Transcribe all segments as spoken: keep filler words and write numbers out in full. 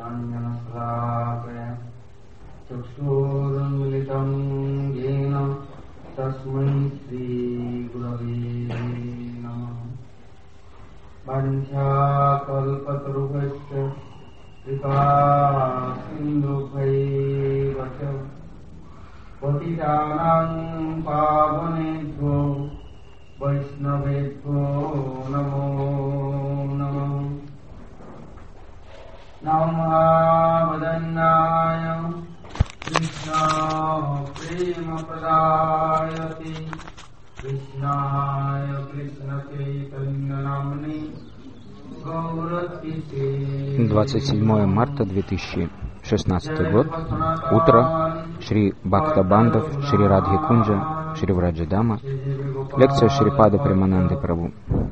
ज्ञानाञ्जनशलाकया चक्षुरुन्मिलितं येन तस्मै श्रीगुरवे नमः। वाञ्छाकल्पतरुभ्यश्च कृपासिन्धुभ्यैव च पतितानां पावनेभ्यो वैष्णवेभ्यो नमो नमः। नमः वदन्नाय कृष्ण प्रेम प्रदायते कृष्णाय कृष्ण चैतन्य नाम्ने गौरतिसे। двадцать седьмое марта две тысячи шестнадцатый год. Утро. Шри Бхактабандав, Шри Радхи Кунджа, Шри Враджадама. Лекция Шрипада Премананды Прабhu.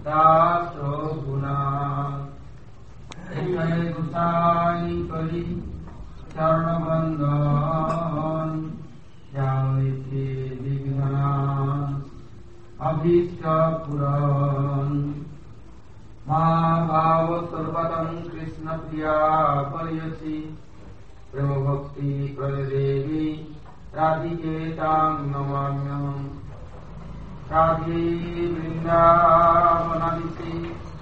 महाभाव सर्वतम कृष्ण प्रिया पर्यसी प्रेम भक्ति प्रदेवी राधिके तां नमाम्यहम्। राधे वृंदावनादिति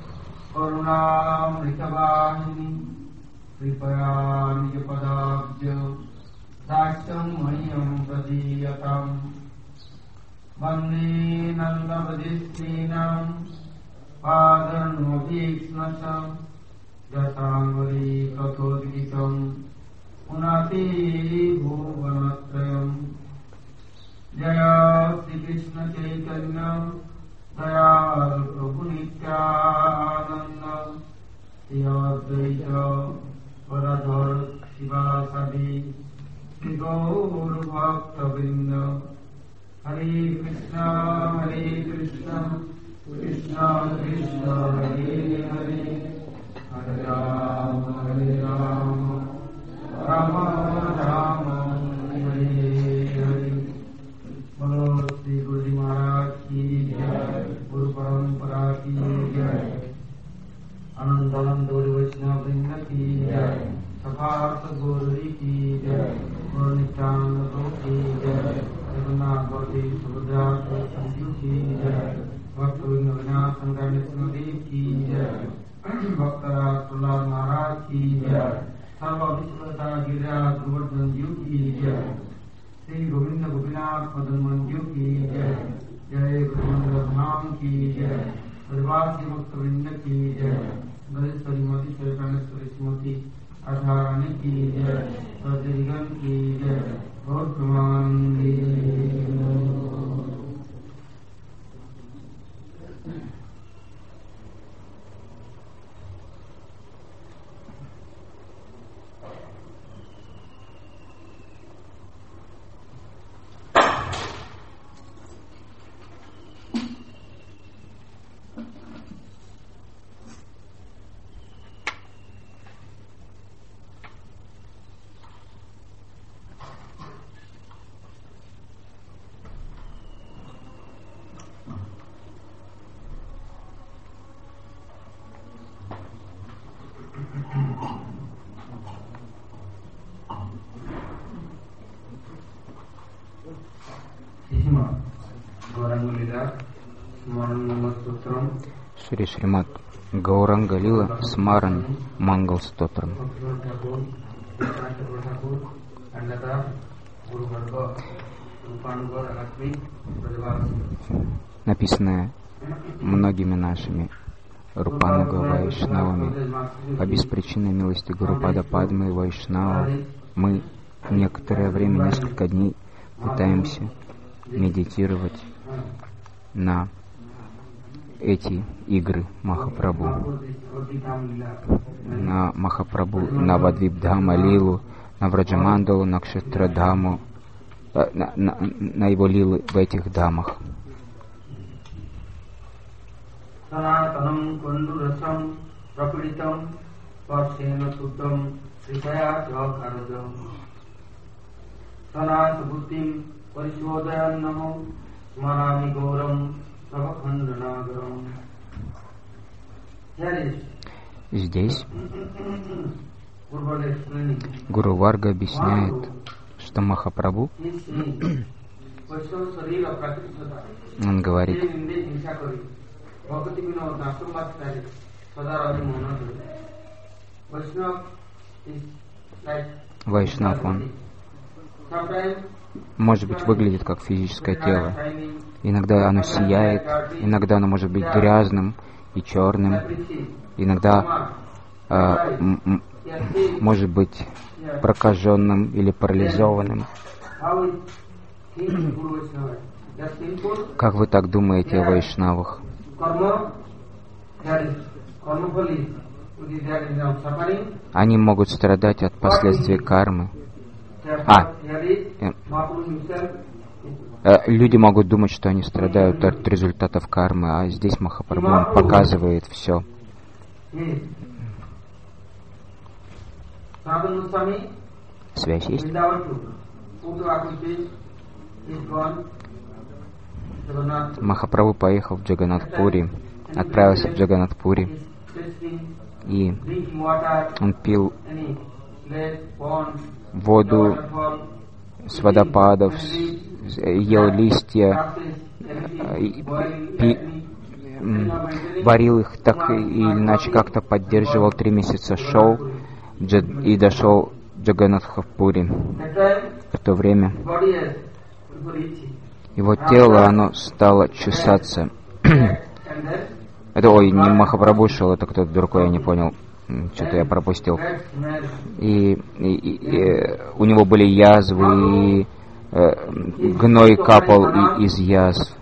करुणामृतवाहिनी कृपया निजपदाब्ज दास्यं मह्यं प्रदीयताम्। वन्दे नन्दवदिष्टीनां पादर्नोभीक्ष्णशं जटाङ्गरी तथोद्गीतं पुनाति भुवनत्रयम्। जय श्रीकृष्ण चैतन्य दयाल प्रभु नित्यानंद श्री अद्वैत गदाधर शिवासादि श्री गौर भक्तवृंद। हरे कृष्ण हरे कृष्ण कृष्ण कृष्ण हरे हरे हरे राम हरे राम राम राम हरे हरे। बोलो श्री गुरु जी महाराज की जय, गुरु परंपरा की जय, अनंत अनंत गुरु वैष्णव वृंद की जय, सपार्थ गुरु की जय, गुरु नित्यानंद की जय, जगन्नाथ बलदेव सुभद्रा संजू की जय, भक्त विनाश शंकर विष्णुदेव की जय, भक्तराज प्रहलाद महाराज की जय, सर्व विश्वता गिरिराज गोवर्धन जी की जय, श्री गोविंद गोपीनाथ मदन मंजू की जय, जय गुरुमंडल धाम की जय, परिवासी भक्त वृंद की जय, गणेश्वरी मोती श्रीकानेश्वरी श्रीमती राधारानी की जय, सदरिगण की जय, गौर प्रमानंदी। Шри Шримад Гауранга Лила Смаран Мангал Стотрам. Написанное многими нашими Рупануга Вайшнавами по беспричинной милости Гурупада Падмы и Вайшнава, мы некоторое время, несколько дней пытаемся медитировать на эти игры Махапрабху, на Махапрабху, на Вадвипдхама Лилу, на Враджамандалу, на Кшетрадхаму, на, на, на его лилы в этих дамах. Здесь Гуру Варга объясняет, что Махапрабху, он говорит, Вайшнав, он может быть выглядит как физическое тело. Иногда оно сияет, иногда оно может быть грязным и черным, иногда э, м- м- может быть прокаженным или парализованным. Как вы так думаете о вайшнавах? Они могут страдать от последствий кармы. А, э, э, люди могут думать, что они страдают от результатов кармы, а здесь Махапрабху показывает все. Связь есть? Махапрабху поехал в Джаганнатхпури, отправился в Джаганнатхпури, и он пил воду с водопадов, ел листья, пи, варил их так или иначе, как-то поддерживал, три месяца шел и дошел в Джаганнатхпури. В то время его тело, оно стало чесаться. Это, ой, не Махапрабху шел, это кто-то другой, я не понял. Что-то я пропустил. И, и, и, и у него были язвы, и э, гной капал и, из язв.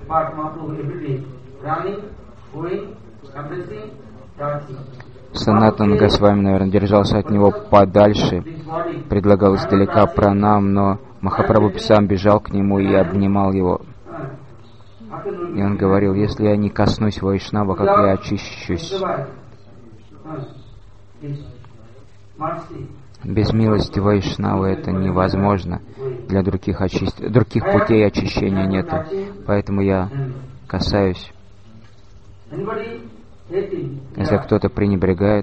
Санатан Госвами, наверное, держался от него подальше, предлагал издалека пранам, но Махапрабху сам бежал к нему и обнимал его. И он говорил, если я не коснусь Вайшнава, как я очищусь? Без милости Вайшнава это невозможно. Для других, очист... других путей очищения нету. Поэтому я касаюсь. Если кто-то пренебрегает,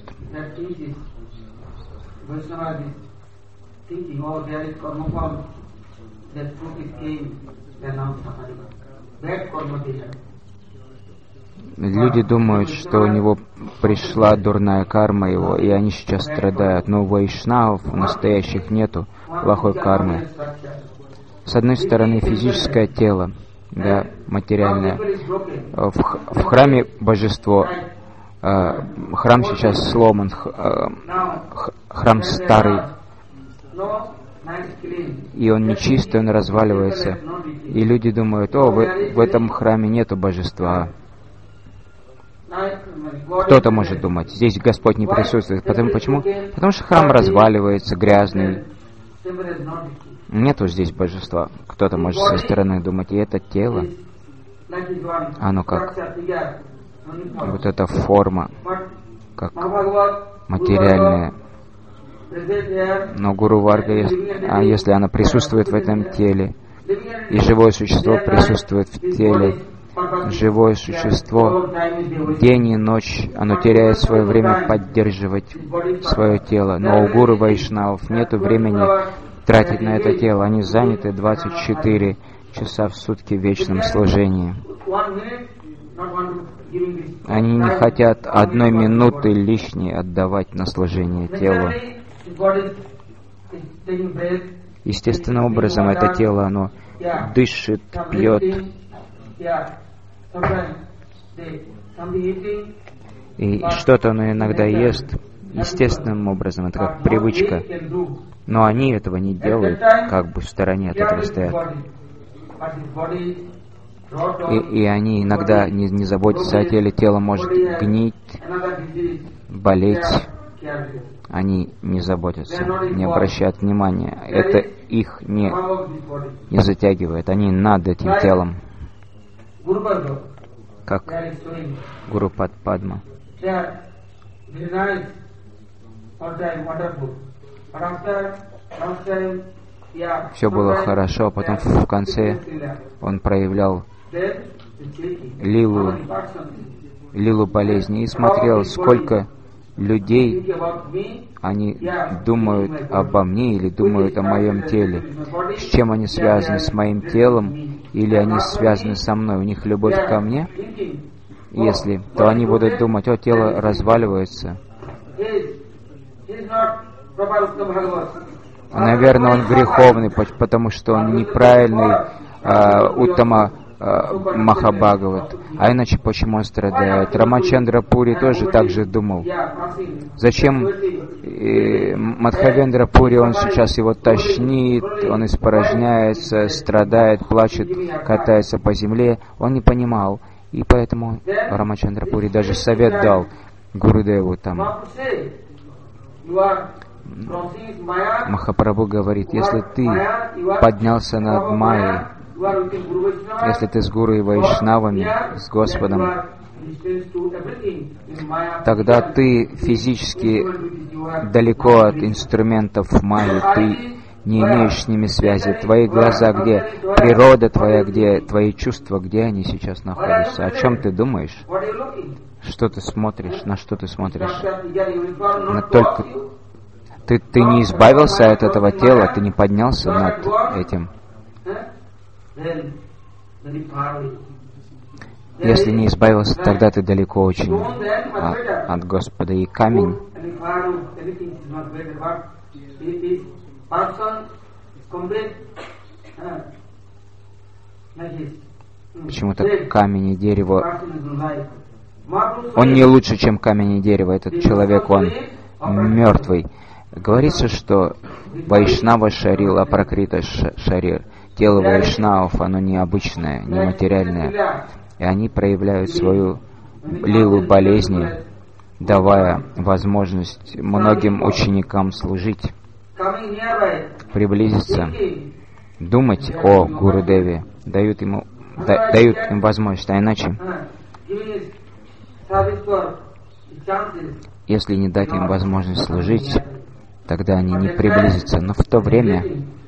люди думают, что у него пришла дурная карма его, и они сейчас страдают. Но у вайшнавов настоящих нету плохой кармы. С одной стороны, физическое тело, да, материальное. В, в храме божество. Э, храм сейчас сломан, э, храм старый, и он нечистый, он разваливается. И люди думают, о, в, в этом храме нету божества. Кто-то может думать, здесь Господь не присутствует. Потому, почему? Потому что храм разваливается, грязный. Нету здесь божества. Кто-то может со стороны думать. И это тело, оно как вот эта форма, как материальная. Но Гуру Варга, если, а если она присутствует в этом теле, и живое существо присутствует в теле, живое существо день и ночь, оно теряет свое время поддерживать свое тело. Но у Гуру Вайшнавов нет времени тратить на это тело. Они заняты двадцать четыре часа в сутки в вечном служении. Они не хотят одной минуты лишней отдавать на служение телу. Естественным образом это тело, оно дышит, пьет. И что-то оно иногда ест естественным образом, это как привычка. Но они этого не делают, как бы в стороне от этого стоят. И, и они иногда не, не заботятся о теле, тело может гнить, болеть. Они не заботятся, не обращают внимания. Это их не, не затягивает, они над этим телом. Как Гуру Падма. Все было хорошо, а потом в конце он проявлял лилу, лилу болезни и смотрел, сколько людей, они думают обо мне или думают о моем теле. С чем они связаны? С моим телом или они связаны со мной? У них любовь ко мне? Если, то они будут думать, о, тело разваливается. Наверное, он греховный, потому что он неправильный а, Уттама а, Махабхагават. А иначе почему он страдает? Рамачандра Пури тоже так же думал. Зачем э, Мадхавендра Пури, он сейчас его тошнит, он испорожняется, страдает, плачет, катается по земле. Он не понимал. И поэтому Рамачандра Пури даже совет дал Гурудеву там. Махапрабху говорит, если ты поднялся над Майей, если ты с Гуру и Вайшнавами, с Господом, тогда ты физически далеко от инструментов Майи, ты не имеешь с ними связи. Твои глаза где? Природа твоя где? Твои чувства где они сейчас находятся? О чем ты думаешь? Что ты смотришь? На что ты смотришь? На только... Ты, ты не избавился от этого тела, ты не поднялся над этим. Если не избавился, тогда ты далеко очень от, от Господа. И камень, почему-то камень и дерево, он не лучше, чем камень и дерево. Этот человек, он мертвый. Говорится, что Вайшнава Шарил, Апракрита Шарир, тело вайшнавов, оно необычное, нематериальное, и они проявляют свою лилу болезни, давая возможность многим ученикам служить, приблизиться, думать о Гурудеве, дают ему, да, дают им возможность, а иначе, если не дать им возможность служить, тогда они не приблизятся. Но в то время,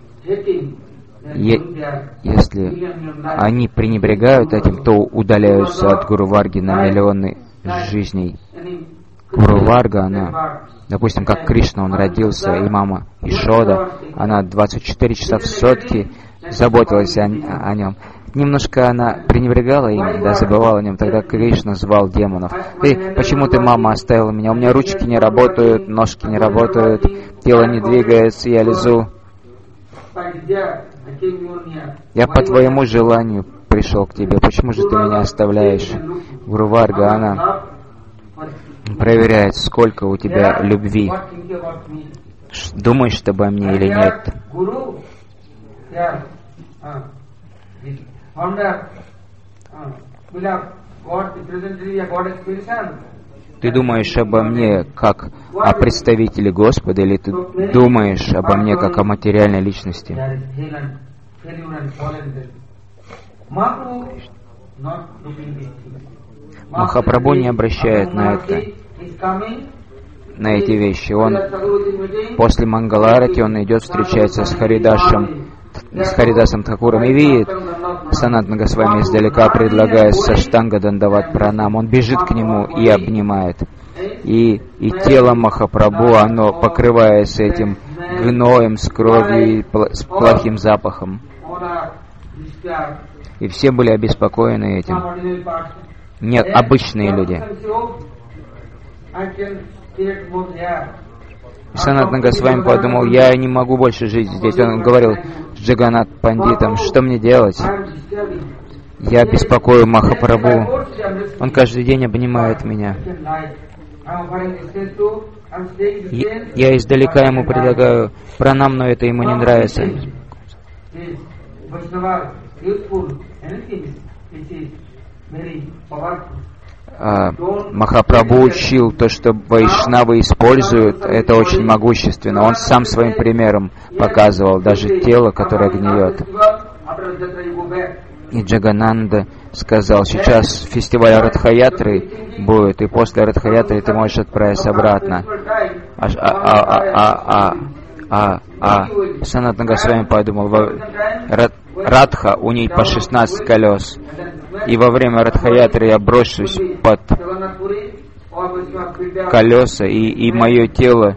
е- если они пренебрегают этим, то удаляются от Гуру Варги на миллионы жизней. Гуру Варга, она, допустим, как Кришна, он родился, и мама Ишода, она двадцать четыре часа в сутки заботилась о, о нем. Немножко она пренебрегала им, да, забывала о нем. Тогда Кришна звал демонов. Ты, почему ты, мама, оставила меня? У меня ручки не работают, ножки не работают, тело не двигается, я лезу. Я по твоему желанию пришел к тебе. Почему же ты меня оставляешь? Гуру Варга, она проверяет, сколько у тебя любви. Думаешь ты обо мне или нет? Ты думаешь обо мне как о представителе Господа, или ты думаешь обо мне как о материальной личности? Махапрабху не обращает на это, на эти вещи. Он после Мангаларати, он идет, встречается с Харидашем, с Харидасом Тхакуром и видит Санатана Госвами издалека, предлагая Саштанга Дандават Пранам. Он бежит к нему и обнимает. И, и тело Махапрабху, оно покрывается этим гноем, с кровью и пл- с плохим запахом. И все были обеспокоены этим. Нет, обычные люди. Санатана Госвами подумал, я не могу больше жить здесь. Он говорил с Джаганат Пандитом, что мне делать? Я беспокою Махапрабху. Он каждый день обнимает меня. Я, я издалека ему предлагаю пранам, но это ему не нравится. А, Махапрабху учил то, что вайшнавы используют, это очень могущественно. Он сам своим примером показывал даже тело, которое гниет. И Джагананда сказал, сейчас фестиваль Радхаятры будет, и после Радхаятры ты можешь отправиться обратно. А, а, а, а, а, а, а Санатана Госвами подумал, Радха, у ней по шестнадцать колес. И во время Радхаятры я брошусь под колеса, и, и мое тело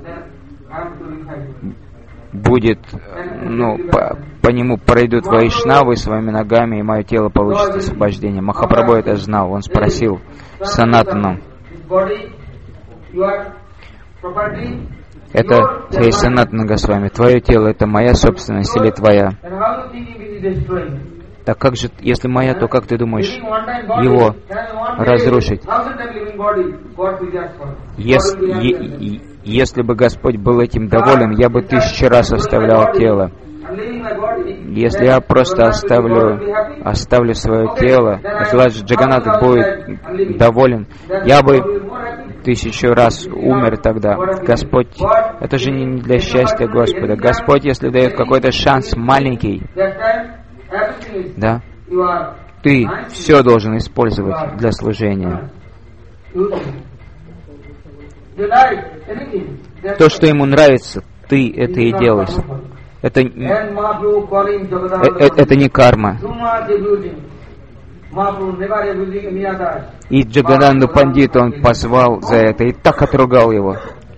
будет, ну, по, по нему пройдут вайшнавы своими ногами, и мое тело получит освобождение. Махапрабху это знал. Он спросил Санатану: это, эй, Санатана Госвами, твое тело это моя собственность или твоя? Так как же, если моя, то как ты думаешь его разрушить? Если, если бы Господь был этим доволен, я бы тысячу раз оставлял тело. Если я просто оставлю, оставлю свое тело, если Джаганнат будет доволен, я бы тысячу раз умер тогда. Господь, это же не для счастья Господа. Господь, если дает какой-то шанс маленький, да, ты все должен использовать для служения. То, что ему нравится, ты это и делаешь. Это, это, это не карма. И Джагананду Пандит он позвал за это и так отругал его.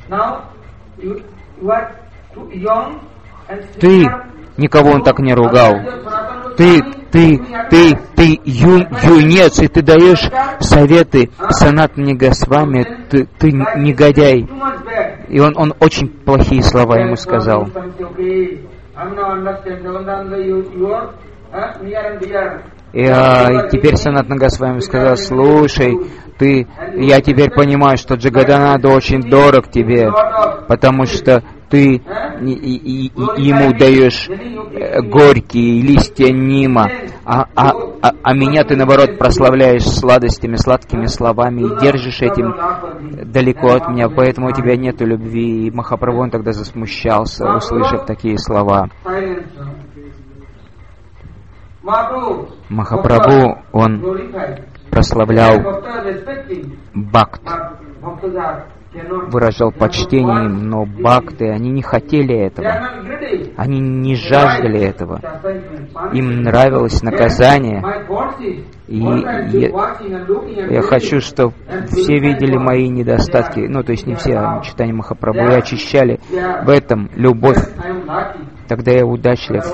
Ты, никого он так не ругал. Ты, ты, ты, ты ю, юнец, и ты даешь советы Санатане Госвами, ты, ты негодяй. И он, он очень плохие слова ему сказал. И а, теперь Санатана Госвами сказал: слушай, ты, я теперь понимаю, что Джагадананда очень дорог тебе, потому что ты и, и, и, ему даешь горькие листья нима, а, а, а, а меня ты, наоборот, прославляешь сладостями, сладкими словами и держишь этим далеко от меня, поэтому у тебя нету любви. И Махапрабху он тогда засмущался, услышав такие слова. Махапрабху, он прославлял бхакт, выражал почтение им, но бхакты, они не хотели этого, они не жаждали этого, им нравилось наказание, и я, я хочу, чтобы все видели мои недостатки, ну, то есть не все, а читание Махапрабху, и очищали в этом любовь, тогда я удачлив.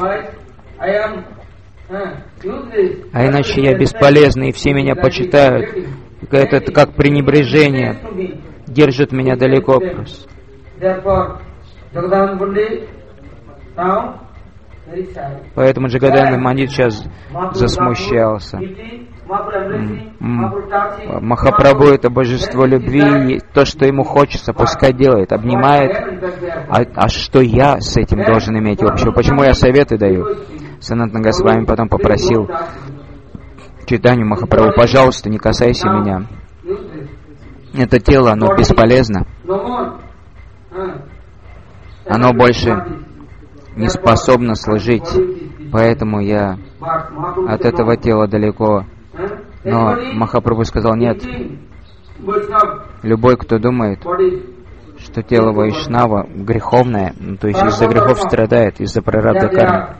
А иначе я бесполезный, и все меня почитают. Это, это как пренебрежение. Держат меня далеко просто. Поэтому Джагадананда Пандит сейчас засмущался. Махапрабху это божество любви, и то, что ему хочется, пускай делает, обнимает. А, а что я с этим должен иметь общего? Почему я советы даю? Санатана Госвами потом попросил читанию Махапрабху: пожалуйста, не касайся меня. Это тело, оно бесполезно. Оно больше не способно служить, поэтому я от этого тела далеко. Но Махапрабху сказал: нет. Любой, кто думает, что тело Вайшнава греховное, ну, то есть из-за грехов страдает, из-за прарабдха кармы,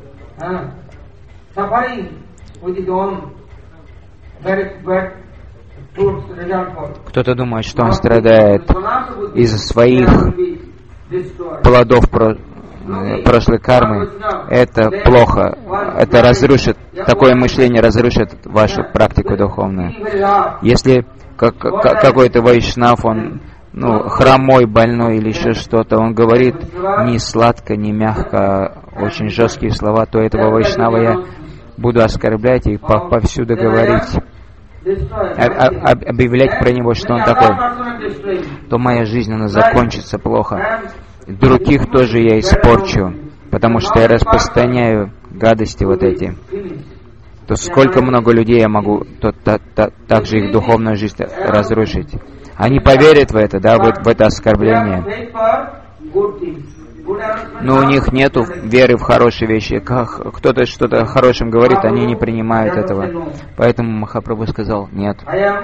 кто-то думает, что он страдает из-за своих плодов про, э, прошлой кармы. Это плохо. Это разрушит, такое мышление разрушит вашу практику духовную. Если как, как, какой-то вайшнав, он ну, хромой, больной или еще что-то, он говорит не сладко, не мягко, очень жесткие слова, то этого вайшнава я буду оскорблять и повсюду говорить, объявлять про него, что он такой, то моя жизнь, она закончится плохо. Других тоже я испорчу, потому что я распространяю гадости вот эти. То сколько много людей я могу то, то, то, также их духовную жизнь разрушить. Они поверят в это, да, в, в это оскорбление. Но у них нету веры в хорошие вещи. Как кто-то что-то хорошим говорит, они не принимают этого. Поэтому Махапрабху сказал: нет,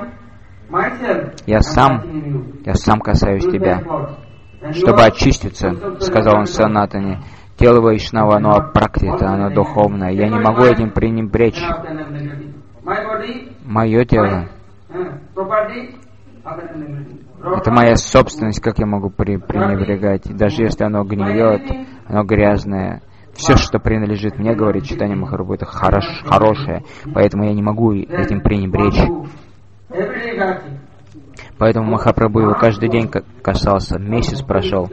я сам, я сам касаюсь тебя. Чтобы очиститься, сказал он Санатане, тело Вайшнава, оно апракрита, оно духовное. Я не могу этим пренебречь. Мое тело, Это моя собственность, как я могу при, пренебрегать? Даже если оно гниет, оно грязное. Все, что принадлежит мне, говорит Чайтанья Махапрабху, это хорош, хорошее, поэтому я не могу этим пренебречь. Поэтому Махапрабху его каждый день касался, месяц прошел.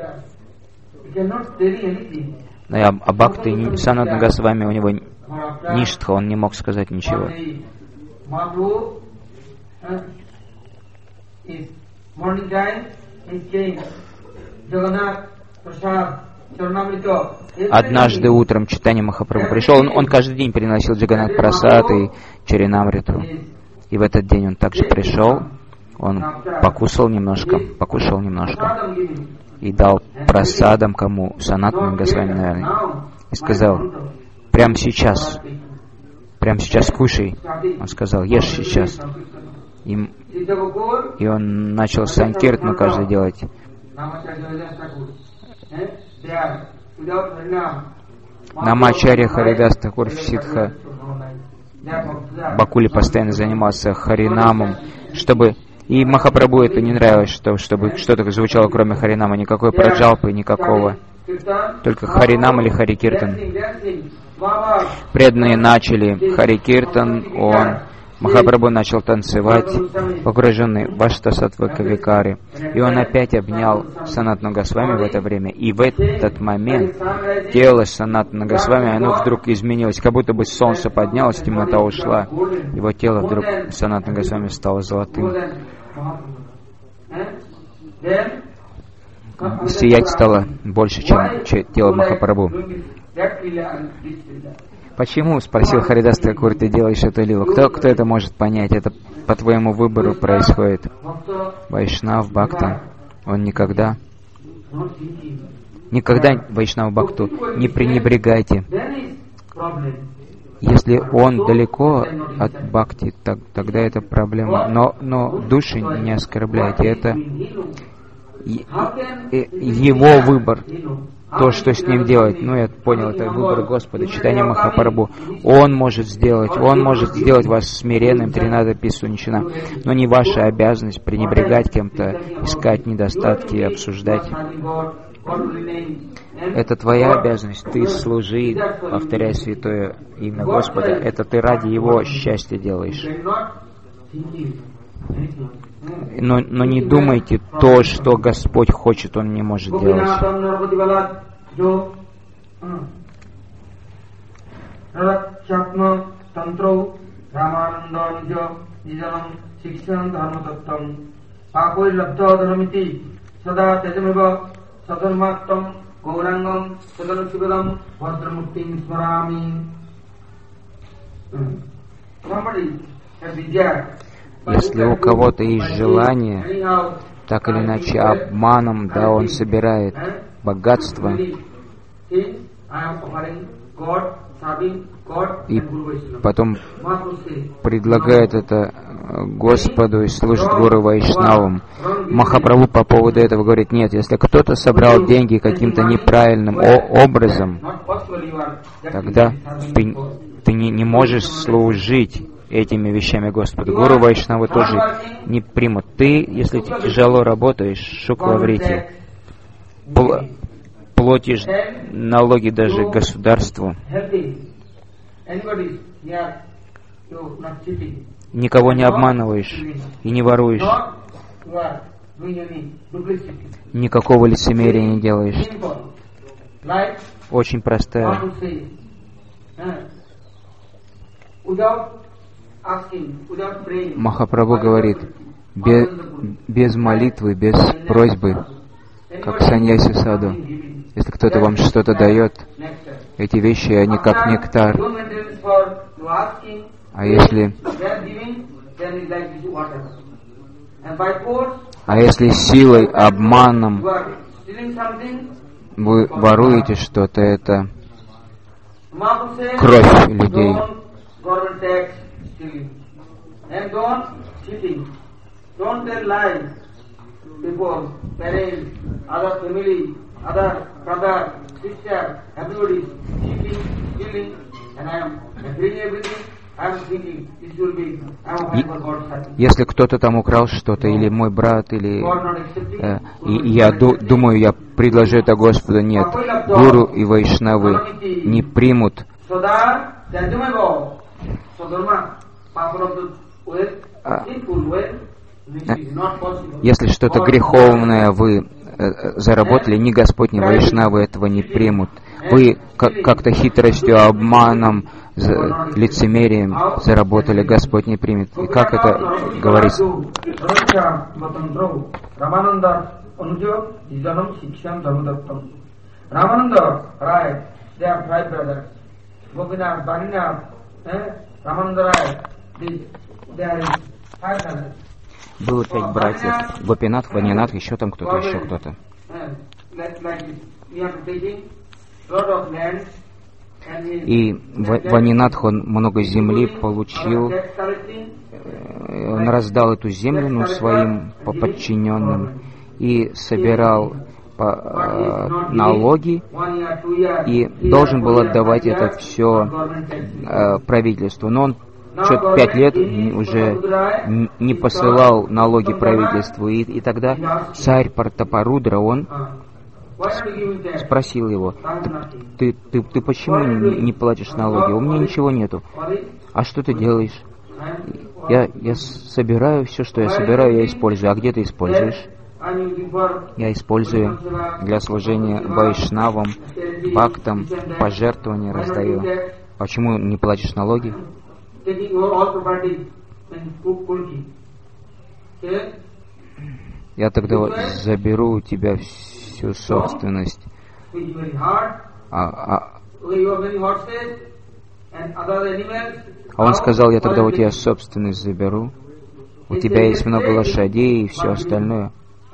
Но я о Бхакти Санатана Госвами, у него ништха, он не мог сказать ничего. Однажды утром Чайтанья Махапрабху пришел, он, он каждый день приносил Джаганнат Прасад и Чаринамриту. И в этот день он также пришел, он покусал немножко, покушал немножко и дал прасадам кому? Санатана Госвами, наверное. И сказал, прямо сейчас, прямо сейчас кушай. Он сказал, ешь сейчас. И, и он начал санкиртану каждый делать. Намачарья Харидас Такур в Сидха Бакуле постоянно занимался харинамом, чтобы... И Махапрабху это не нравилось, что, чтобы что-то звучало кроме харинама, никакой праджалпы, никакого. Только харинам или харикиртан. Преданные начали харикиртан, он... Махапрабху начал танцевать, погруженный в Аштасаттва Кавикары. И он опять обнял Санатану Госвами в это время. И в этот момент тело Санатана Госвами, оно вдруг изменилось, как будто бы солнце поднялось, темнота ушла. Его тело вдруг Санатана Госвами стало золотым. Сиять стало больше, чем тело Махапрабху. Почему, спросил Харидас Такур, ты делаешь эту лилу? Кто, кто это может понять? Это по твоему выбору происходит. Вайшнав Бхакта, он никогда, никогда Вайшнав Бхакту не пренебрегайте. Если он далеко от Бхакти, так, тогда это проблема. Но, но души не оскорбляйте. Это его выбор. То, что с ним делать, ну, я понял, это выбор Господа, Чайтанья Махапрабху. Он может сделать, Он может сделать вас смиренным, Тринада Писунчина, но не ваша обязанность пренебрегать кем-то, искать недостатки, обсуждать. Это твоя обязанность, ты служи, повторяй святое имя Господа, это ты ради Его счастья делаешь. Но, но не думайте то, что Господь хочет, Он не может делать. Если у кого-то есть желание, так или иначе обманом, да, он собирает богатство и потом предлагает это Господу и служит Гуру Вайшнавам. Махапрабху по поводу этого говорит, нет, если кто-то собрал деньги каким-то неправильным образом, тогда ты, ты не, не можешь служить этими вещами Господу. Гуру Вайшнавы тоже не примут. Ты, если ты тяжело работаешь, шукла-врити, пл- платишь налоги даже государству, никого не обманываешь и не воруешь, никакого лицемерия не делаешь. Очень простая. Махапрабху говорит, без, без молитвы, без просьбы, как саньяси саду. Если кто-то вам что-то дает, эти вещи, они как нектар. А если, а если силой, обманом вы воруете что-то, это кровь людей. And don't cheating, don't tell lies before parents, other family, other brother, sister, everybody cheating, stealing, and I am doing everything Если кто-то там украл что-то, или мой брат, или э, и я ду, думаю, я предложу это Господу, нет, гуру и вайшнавы не примут. А, если что-то греховное вы э, заработали, ни Господь, ни вайшнавы этого не примут. Вы как-то хитростью, обманом, лицемерием заработали, Господь не примет. И как это говорится? Было пять братьев. Гопинат, Ванинат, еще там кто-то, еще кто-то. И Ванинатх, он много земли получил, он раздал эту землю ну, своим подчиненным и собирал по, э, налоги и должен был отдавать это все э, правительству. Но он что-то пять лет уже не посылал налоги правительству. И, и тогда царь Партапарудра, он спросил его: ты, ты, ты почему не, не платишь налоги? У меня ничего нету. А что ты делаешь? Я, я собираю все, что я собираю, я использую. А где ты используешь? Я использую для служения вайшнавам, бхактам, пожертвования раздаю. Почему не платишь налоги? Я тогда вот заберу у тебя всю собственность. А, а, а он сказал: я тогда у тебя собственность заберу. У тебя есть много лошадей и все остальное.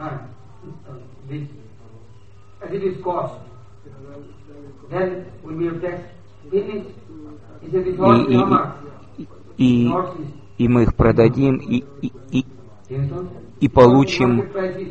И, и, и, и мы их продадим и, и, и, и получим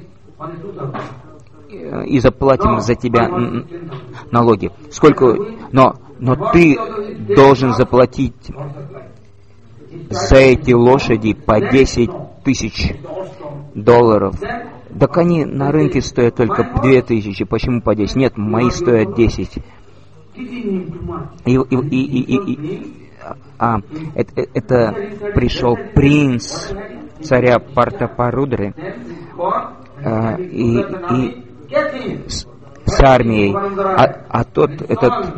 и заплатим за тебя налоги. Сколько? Но, но ты должен заплатить за эти лошади по десять тысяч долларов. Так они на рынке стоят только две тысячи. Почему по десять? Нет, мои стоят десять. И, и, и, и, и, а, это, это пришел принц царя Партапарудры а, и, и с, с армией, а, а тот, этот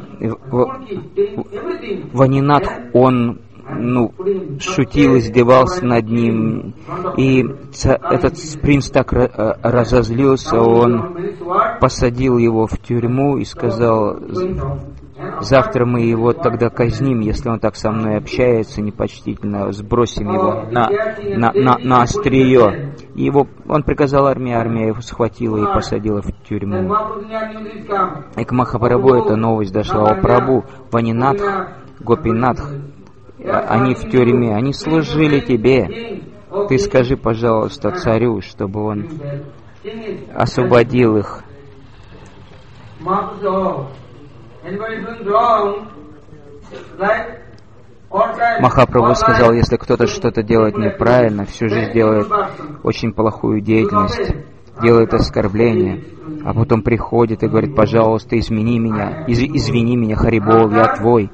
Ванинатх, он ну, шутил, издевался над ним, и ца, этот принц так разозлился, он посадил его в тюрьму и сказал: завтра мы его тогда казним, если он так со мной общается непочтительно, сбросим его на, на, на, на острие. И его, он приказал армии, армия его схватила и посадила в тюрьму. И к Махапрабху эта новость дошла: о Прабху, Ванинатх, Гопинатх, они в тюрьме, они служили тебе. Ты скажи, пожалуйста, царю, чтобы он освободил их. Махапрабху сказал: если кто-то что-то делает неправильно, всю жизнь делает очень плохую деятельность, делает оскорбление, а потом приходит и говорит: пожалуйста, измени меня, из, извини меня, Харибол, я твой.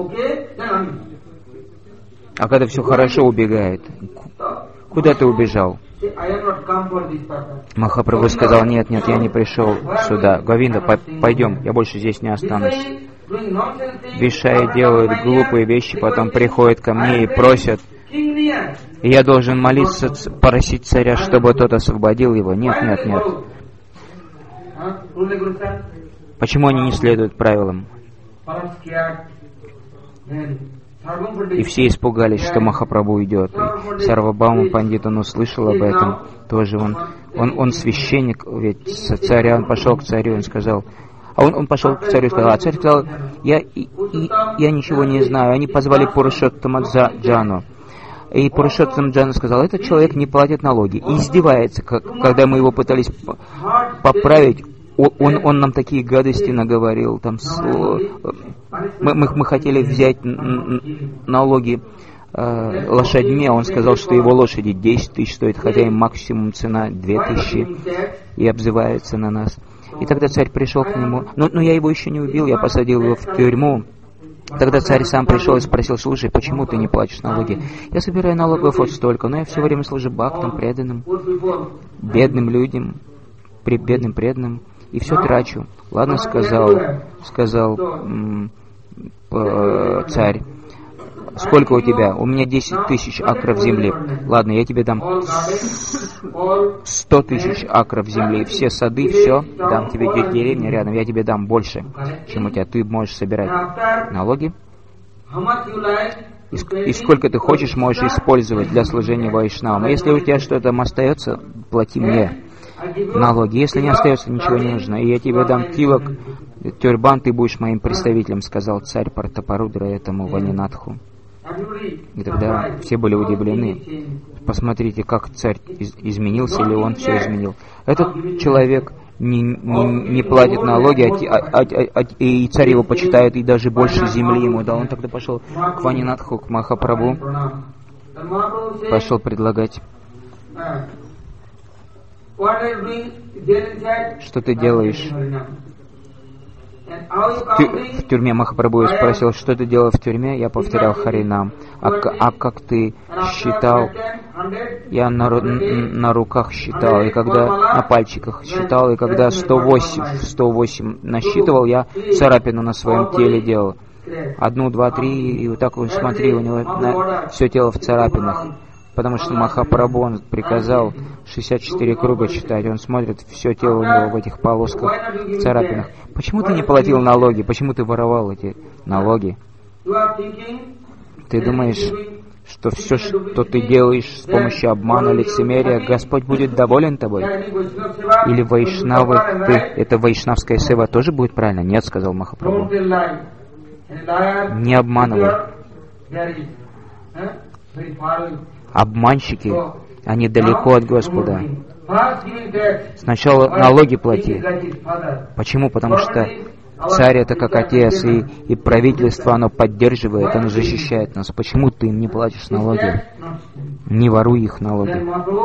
А когда все хорошо, убегает. Куда ты убежал? Махапрабху сказал: нет, нет, я не пришел сюда. Говинда, пойдем, я больше здесь не останусь. Вишаи делают глупые вещи, потом приходят ко мне и просят, и я должен молиться, просить царя, чтобы тот освободил его. Нет, нет, нет. Почему они не следуют правилам? И все испугались, что Махапрабху идет. И Сарвабхаума Пандит, он услышал об этом. Тоже он, он, он священник, ведь царя, он пошел к царю, он сказал, а он, он пошел к царю и сказал, а царь сказал: я, и, и, я ничего не знаю. Они позвали Пурушоттама Джану. И Пурушоттама Джану сказал: этот человек не платит налоги. И издевается, как, когда мы его пытались поправить. Он, он нам такие гадости наговорил. Там, мы, мы, мы хотели взять налоги э, лошадьми, а он сказал, что его лошади десять тысяч стоят, хотя им максимум цена две тысячи, и обзывается на нас. И тогда царь пришел к нему, ну, ну я его еще не убил, я посадил его в тюрьму. Тогда царь сам пришел и спросил: слушай, почему ты не платишь налоги? Я собираю налогов вот столько, но я все время служу бхактам, преданным, бедным людям, при, бедным преданным, и все трачу. Ладно, сказал, сказал м, э, царь. Сколько у тебя? У меня десять тысяч акров земли. Ладно, я тебе дам сто тысяч акров земли. Все сады, все. Дам тебе деревня рядом. Я тебе дам больше, чем у тебя. Ты можешь собирать налоги. И, и сколько ты хочешь, можешь использовать для служения вайшнавам. Если у тебя что-то остается, плати мне налоги. Если не остается, ничего не нужно. И я тебе дам тилок, тюрбан, ты будешь моим представителем, сказал царь Партапарудра этому Ванинатху. И тогда все были удивлены. Посмотрите, как царь из- изменился, или он все изменил. Этот человек не, не, не платит налоги, а, а, а, а, и царь его почитает, и даже больше земли ему дал. Он тогда пошел к Ванинатху, к Махапрабху, пошел предлагать: что ты делаешь в, тю- в тюрьме? Махапрабху спросил, что ты делал в тюрьме? Я повторял Харинам. А, а как ты считал? Я на, ру- на руках считал, и когда на пальчиках считал, и когда сто восемь, сто восемь насчитывал, я царапину на своем теле делал. Одну, два, три, и вот так вот смотри, у него на, все тело в царапинах. Потому что Махапрабху, он приказал шестьдесят четыре круга читать. Он смотрит, все тело у него в этих полосках, в царапинах. Почему ты не платил налоги? Почему ты воровал эти налоги? Ты думаешь, что все, что ты делаешь с помощью обмана, лицемерия, Господь будет доволен тобой? Или вайшнавы, ты, это вайшнавская сева тоже будет правильно? Нет, сказал Махапрабху. Не обманывай. Обманщики, они далеко от Господа. Сначала налоги плати. Почему? Потому что царь это как отец, и, и правительство, оно поддерживает, оно защищает нас. Почему ты им не платишь налоги? Не воруй их налоги.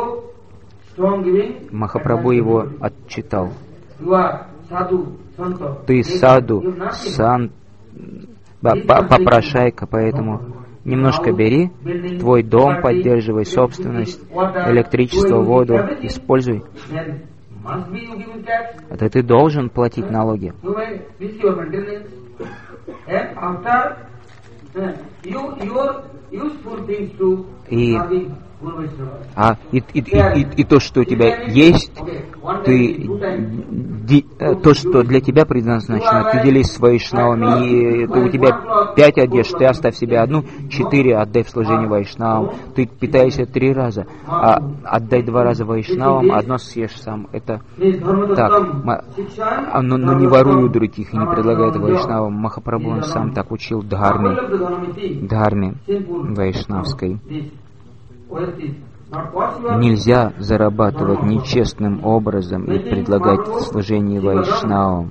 Махапрабху его отчитал. Ты саду, сан, попрошайка, поэтому немножко бери, твой дом поддерживай, собственность, электричество, воду используй. Это ты должен платить налоги. И, а, и, и, и, и, и то, что у тебя есть, ты, ди, то, что для тебя предназначено, ты делись с вайшнавами, и это у тебя пять одежд, ты оставь себе одну, четыре отдай в служение вайшнавам, ты питаешься три раза, а отдай два раза вайшнавам, одно съешь сам. Это так, но, но не воруй у других и не предлагай это вайшнавам. Махапрабху он сам так учил дхарме, дхарме вайшнавской. Нельзя зарабатывать нечестным образом и предлагать служение вайшнавам.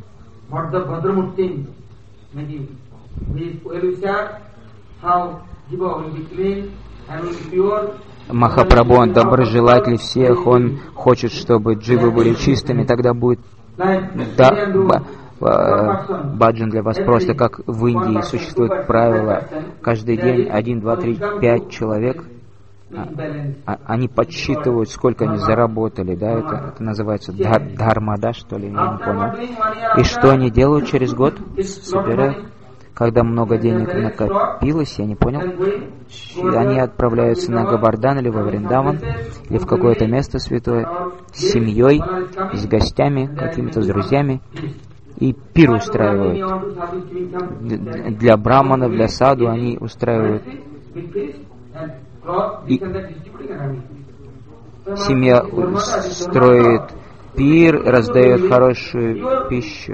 Махапрабху, он доброжелатель всех, он хочет, чтобы дживы были чистыми, тогда будет да, ба, баджан для вас. Просто как в Индии существует правило, каждый день один, два, три, пять человек, а, они подсчитывают, сколько они заработали, да, это, это называется дар, дхармада, что ли, я не понял. И что они делают через год? Собирают. Когда много денег накопилось, я не понял, они отправляются на Габардан или во Вриндаван, или в какое-то место святое, с семьей, с гостями, какими-то с друзьями, и пир устраивают. Для браманов, для саду они устраивают. И семья строит пир, раздает хорошую пищу.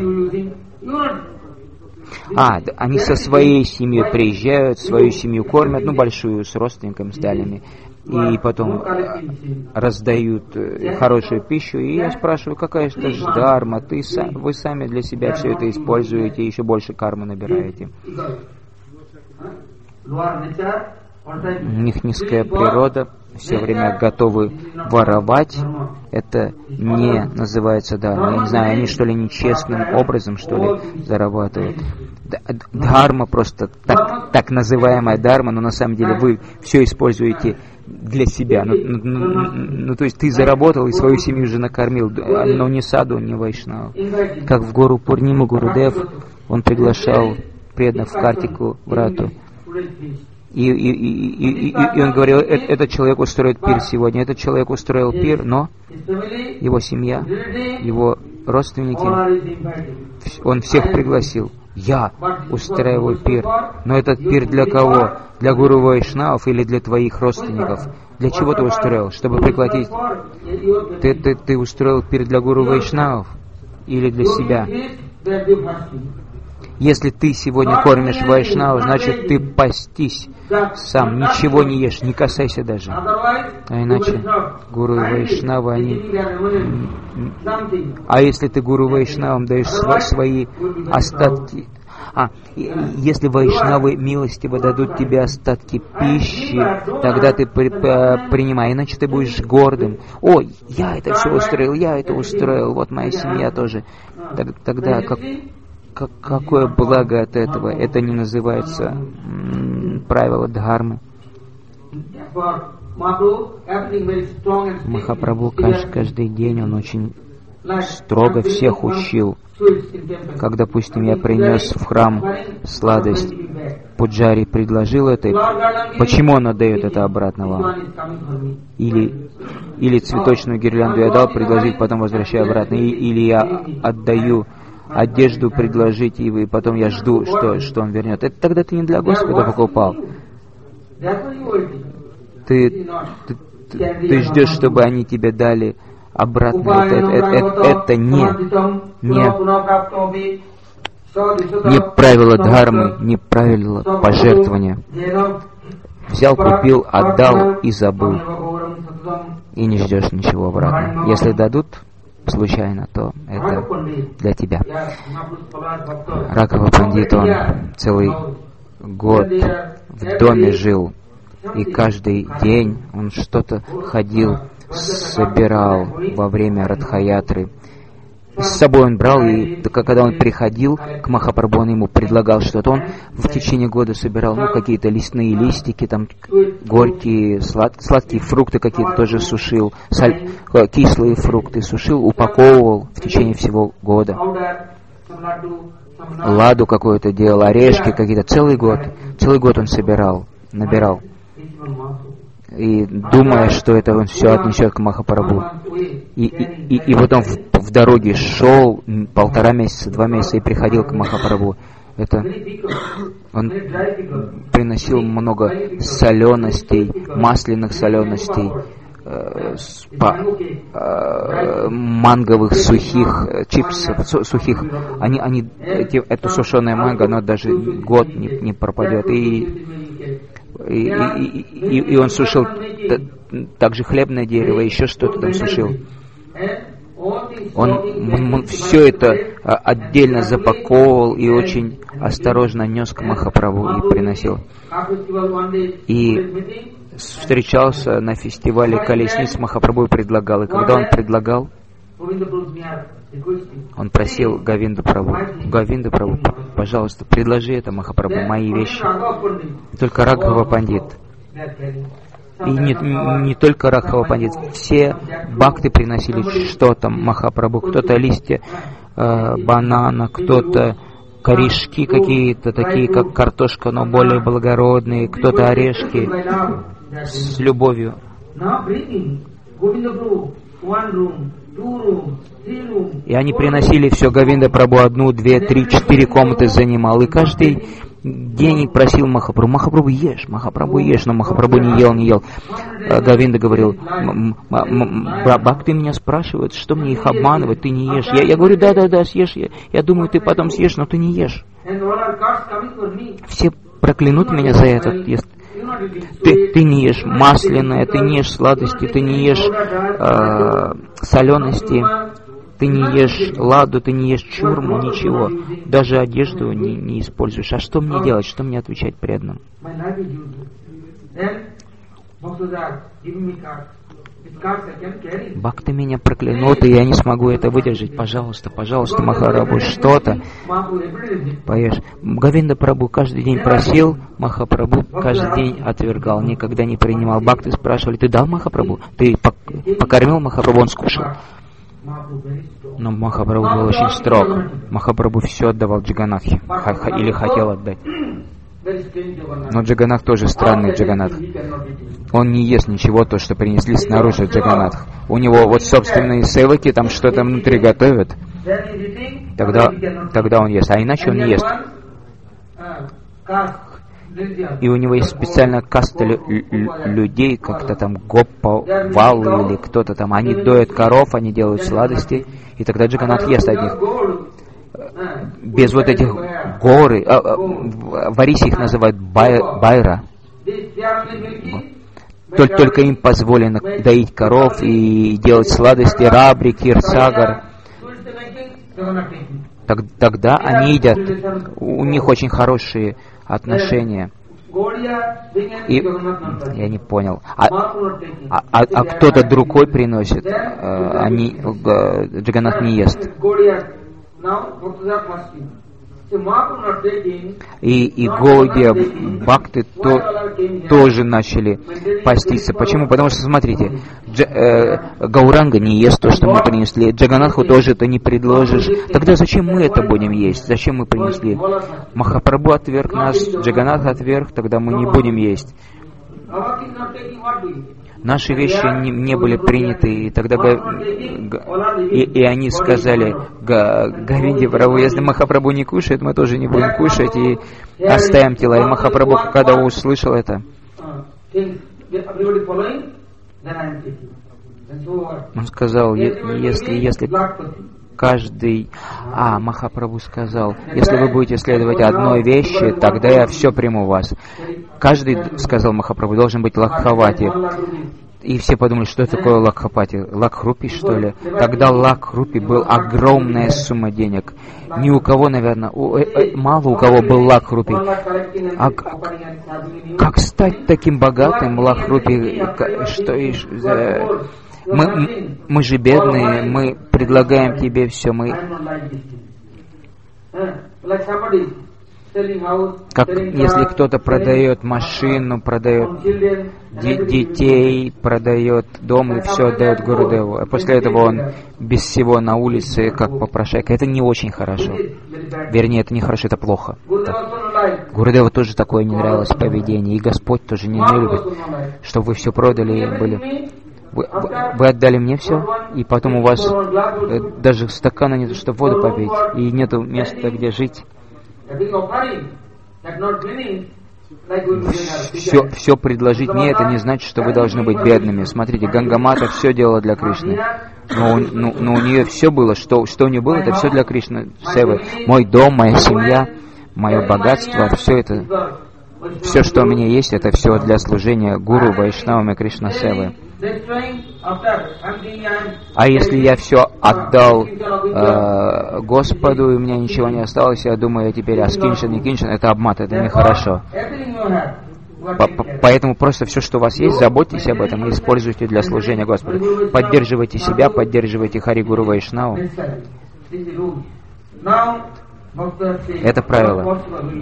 А, они со своей семьей приезжают, свою семью кормят, ну, большую, с родственниками, с дальними, и потом раздают хорошую пищу, и я спрашиваю, какая же это ж дхарма, ты, вы сами для себя все это используете, еще больше кармы набираете. У них низкая природа, все время готовы воровать. Это не называется дарма. Я не знаю, они что ли нечестным образом, что ли, зарабатывают. Дхарма просто так, так называемая дхарма, но на самом деле вы все используете для себя. Ну, ну, ну, ну, то есть ты заработал и свою семью же накормил, но не саду, не вайшнаву. Как в гору Пурниму Гурудев, он приглашал преданных в Картику Врату. И, и, и, и, и, и он говорил, этот человек устроит пир сегодня, этот человек устроил пир, но его семья, его родственники, он всех пригласил. Я устраиваю пир. Но этот пир для кого? Для гуру вайшнавов или для твоих родственников? Для чего ты устроил? Чтобы пригласить? Ты, ты, ты устроил пир для гуру вайшнавов или для себя? Если ты сегодня кормишь вайшнаву, значит ты пастись сам, ничего не ешь, не касайся даже. А иначе гуру и вайшнавы, они... А если ты гуру вайшнавам даешь свои остатки... А, если вайшнавы милостиво дадут тебе остатки пищи, тогда ты при, принимай, иначе ты будешь гордым. Ой, я это все устроил, я это устроил, вот моя семья тоже. Тогда как... Как, какое благо от этого? Это не называется м, правило дхармы. Махапрабху каждый, каждый день, он очень строго всех учил. Как, допустим, я принес в храм сладость, пуджари предложил это, почему он отдает это обратно вам? Или, или цветочную гирлянду я дал предложить, потом возвращаю обратно, и, или я отдаю одежду предложить, и потом я жду, что, что он вернет. Это тогда ты не для Господа покупал. Ты, ты, ты, ты ждешь, чтобы они тебе дали обратно. Это, это, это, это не, не, не правило дхармы, не правило пожертвования. Взял, купил, отдал и забыл. И не ждешь ничего обратно. Если дадут случайно, то это для тебя. Рагхава Пандит, он целый год в доме жил, и каждый день он что-то ходил, собирал во время Радха-ятры. С собой он брал, и когда он приходил к Махапрабху, он ему предлагал что-то. Он в течение года собирал ну, какие-то лесные листики, там горькие, слад, сладкие фрукты какие-то тоже сушил, соль, кислые фрукты сушил, упаковывал в течение всего года. Ладу какую-то делал, орешки какие-то, целый год. Целый год он собирал, набирал. И думая, что это он все отнесет к Махапрабху. И, и, и, и потом в, в дороге шел полтора месяца, два месяца и приходил к Махапрабху. Это он приносил много соленостей, масляных соленостей, э, спа, э, манговых сухих чипсов, су, сухих. Они, они, эти, это сушеная манго, оно даже год не, не пропадет. И И, и, и, и он сушил т, также хлебное дерево, еще что-то там сушил. Он, он, он все это отдельно запаковывал и очень осторожно нес к Махапрабху и приносил. И встречался на фестивале колесниц Махапрабху и предлагал. И когда он предлагал, он просил Говинду Прабху: Говинда Прабху, пожалуйста, предложи это Махапрабху, мои вещи. Только Рагхава Пандит. И не, не только Рагхава Пандит, все бхакты приносили что-то Махапрабху, кто-то листья э, банана, кто-то корешки какие-то, такие как картошка, но более благородные, кто-то орешки с любовью. И они приносили все, Говинда Прабху одну, две, три, четыре комнаты занимал. И каждый день просил Махапрабху: Махапрабху, ешь, Махапрабху, ешь. Но Махапрабху не ел, не ел. Говинда говорил: бхакты меня спрашивают, что мне их обманывать, ты не ешь. Я, я говорю: да, да, да, съешь. Я, я думаю, ты потом съешь, но ты не ешь. Все проклянут меня за это. Ты, ты не ешь масляное, ты не ешь сладости, ты не ешь э, солености, ты не ешь ладу, ты не ешь чурму, ничего. Даже одежду не, не используешь. А что мне делать? Что мне отвечать преданным? Бхакты меня проклянут, и я не смогу это выдержать. Пожалуйста, пожалуйста, Махапрабху, что-то поешь. Говинда Прабху каждый день просил, Махапрабху каждый день отвергал, никогда не принимал. Бхакты спрашивали: ты дал Махапрабху? Ты покормил Махапрабху? Он скушал. Но Махапрабху был очень строг. Махапрабху все отдавал Джаганатхе, или хотел отдать. Но Джаганатх тоже странный Джаганатх. Он не ест ничего, то, что принесли снаружи Джаганатх. У него вот собственные севаки там что-то внутри готовят. Тогда, тогда он ест, а иначе он не ест. И у него есть специальная каста людей, как-то там Гоппа, Вал или кто-то там. Они доят коров, они делают сладости, и тогда Джаганатх ест от них. Без вот этих горы, а, а, в Арисе их называют бай, байра. Только, только им позволено доить коров и делать сладости, рабри, кир, сагар. Так, тогда они едят. У них очень хорошие отношения. И я не понял. А, а, а, а кто-то другой приносит. А, они, Джаганатх не ест. И, и Гаудия Бхакты то, тоже начали поститься. Почему? Потому что, смотрите, Дж, э, Гауранга не ест то, что мы принесли. Джаганатху тоже это не предложишь. Тогда зачем мы это будем есть? Зачем мы принесли? Махапрабху отверг нас, Джаганатх отверг, тогда мы не будем есть. Наши вещи не, не были приняты, и тогда га, га, и, и они сказали га, Говинде Прабху: если Махапрабху не кушает, мы тоже не будем кушать и оставим тела. И Махапрабху, когда услышал это, он сказал: если, если каждый... А, Махапрабху сказал: если вы будете следовать одной вещи, тогда я все приму вас. Каждый, сказал Махапрабху, должен быть лакхавати. И все подумали, что такое лакхапати? Лакхрупи, что ли? Тогда лакхрупи был огромная сумма денег. Ни у кого, наверное, у, э, э, мало у кого был лакхрупи. А как стать таким богатым лакхрупи? Что э, мы, мы же бедные, мы предлагаем тебе все, мы... Как если кто-то продает машину, продает де- детей, продает дом и все отдает Гурудеву, а после этого он без всего на улице, как попрошайка. Это не очень хорошо. Вернее, это не хорошо, это плохо. Гурудеву тоже такое не нравилось поведение, и Господь тоже не, не любит, чтобы вы все продали и были... Вы, вы отдали мне все, и потом у вас э, даже стакана нет, чтобы воду попить, и нету места, где жить. Все, все предложить мне, это не значит, что вы должны быть бедными. Смотрите, Гангамата все делала для Кришны. Но, но, но у нее все было, что, что у нее было, это все для Кришны Севы. Мой дом, моя семья, мое богатство, все это, все, что у меня есть, это все для служения Гуру, Вайшнавам и Кришна Севы. А если я все отдал э, Господу, и у меня ничего не осталось, я думаю, я теперь аскиншин, не киншин, это обман, это нехорошо. Поэтому просто все, что у вас есть, заботьтесь об этом и используйте для служения Господу. Поддерживайте себя, поддерживайте Хари Гуру Вайшнаву. Это правило.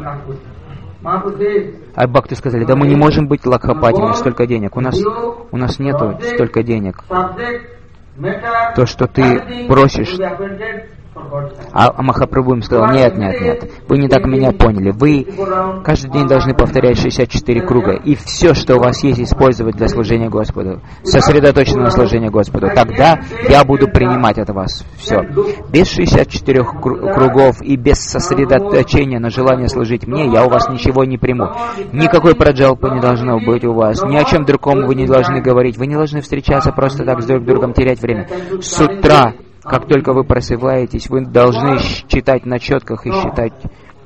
А Бхакты сказали: да мы не можем быть лакхапатями, столько денег. У нас, у нас нету столько денег. То, что ты просишь... А Махапрабху им сказал: нет, нет, нет, вы не так меня поняли. Вы каждый день должны повторять шестьдесят четыре круга, и все, что у вас есть, использовать для служения Господу, сосредоточено на служении Господу. Тогда я буду принимать от вас все. Без шестидесяти четырёх кругов и без сосредоточения на желание служить мне, я у вас ничего не приму. Никакой праджалпы не должно быть у вас, ни о чем другом вы не должны говорить, вы не должны встречаться просто так с друг другом, терять время. С утра, как только вы просыпаетесь, вы должны читать на четках и считать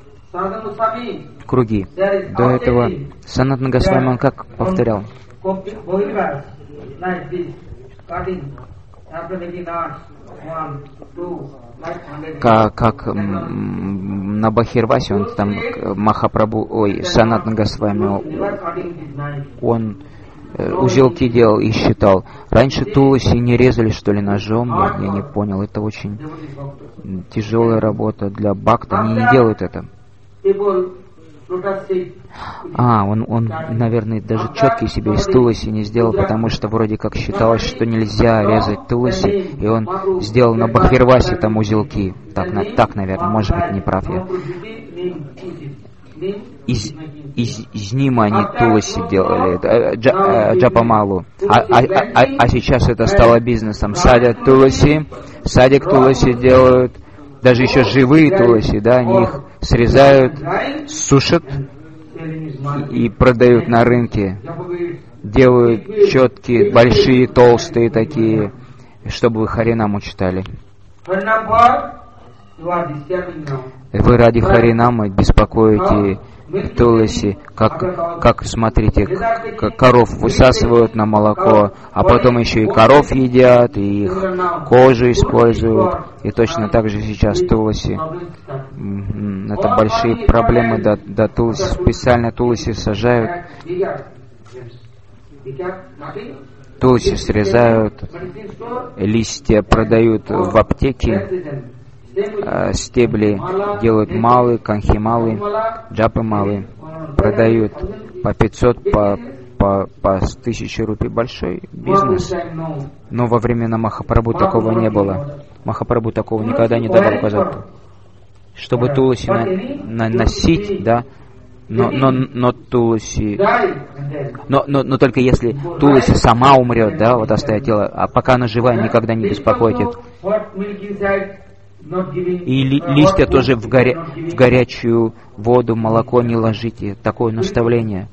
круги. До этого Санатана Госвами, он как повторял? Как, как м, на Бахирвасе, он там, Махапрабху, ой, Санатана Госвами, он э, узелки делал и считал. Раньше Туласи не резали, что ли, ножом, я, я не понял, это очень тяжелая работа для бхакта, они не делают это. А, он, он, наверное, даже четкий себе из Туласи не сделал, потому что вроде как считалось, что нельзя резать Туласи, и он сделал на Бахирвасе там узелки. Так, на, так, наверное, может быть, не прав я. Из, из, из Нима они Туласи делали, джа, Джапамалу. А, а, а, а сейчас это стало бизнесом. Садят Туласи, садик Туласи делают, даже еще живые Туласи, да, они их срезают, сушат и продают на рынке. Делают четкие, большие, толстые такие, чтобы вы Харинаму читали. Вы ради Харинамы беспокоите Туласи, как, как смотрите, к- коров высасывают на молоко, а потом еще и коров едят, и их кожу используют. И точно так же сейчас Туласи. М, Это большие проблемы, да, да, Туласи, специально Туласи сажают, Туласи срезают, листья продают в аптеке, а стебли делают малы, канхи-малы, джапы-малы, продают по пятьсот, по, по, по тысяче рупий. Большой бизнес. Но во времена Махапрабху такого не было. Махапрабху такого никогда не давал указать. Чтобы Туласи на, на, носить, да, но, но, но Туласи, но, но, но только если Туласи сама умрет, да, вот оставить тело, а пока она живая, никогда не беспокойте. И ли, листья тоже в, горя, в горячую воду, молоко не ложите. Такое наставление.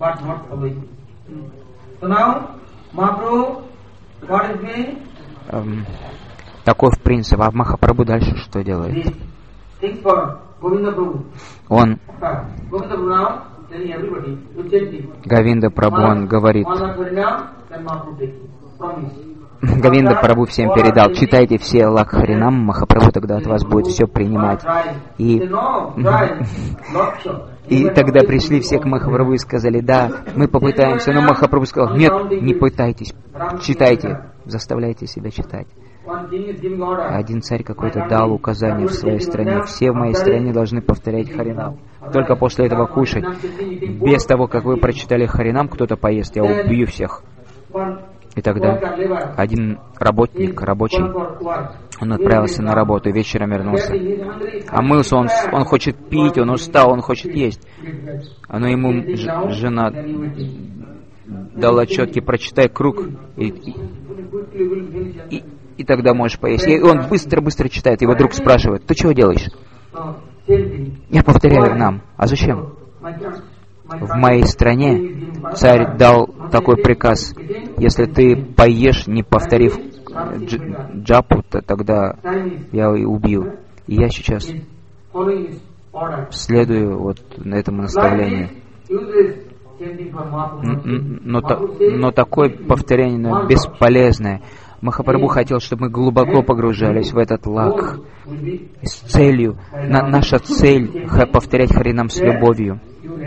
Эм, таков принцип. А Махапрабху дальше что делает? Он, Говинда Прабху, он говорит, Говинда Прабху всем передал, читайте все Лак Харинам, Махапрабху тогда от вас будет все принимать. И, и тогда пришли все к Махапрабху и сказали, да, мы попытаемся, но Махапрабху сказал, нет, не пытайтесь, читайте, заставляйте себя читать. Один царь какой-то дал указание в своей стране, все в моей стране должны повторять Харинам. Только после этого кушать. Без того, как вы прочитали Харинам, кто-то поест, я убью всех. И тогда один работник, рабочий, он отправился на работу, вечером вернулся. Омылся, он, он хочет пить, он устал, он хочет есть. Но ему ж, жена дала четкий, прочитай круг, и, и, и тогда можешь поесть. И он быстро-быстро читает, его друг спрашивает, ты чего делаешь? Я повторяю нам. А зачем? В моей стране царь дал такой приказ, если ты поешь, не повторив дж- джапу, то тогда я и убью. И я сейчас следую вот этому наставлению. Но, но, но такое повторение бесполезное. Махапрабху хотел, чтобы мы глубоко погружались в этот лак с целью. На, наша цель — повторять Харинам с любовью.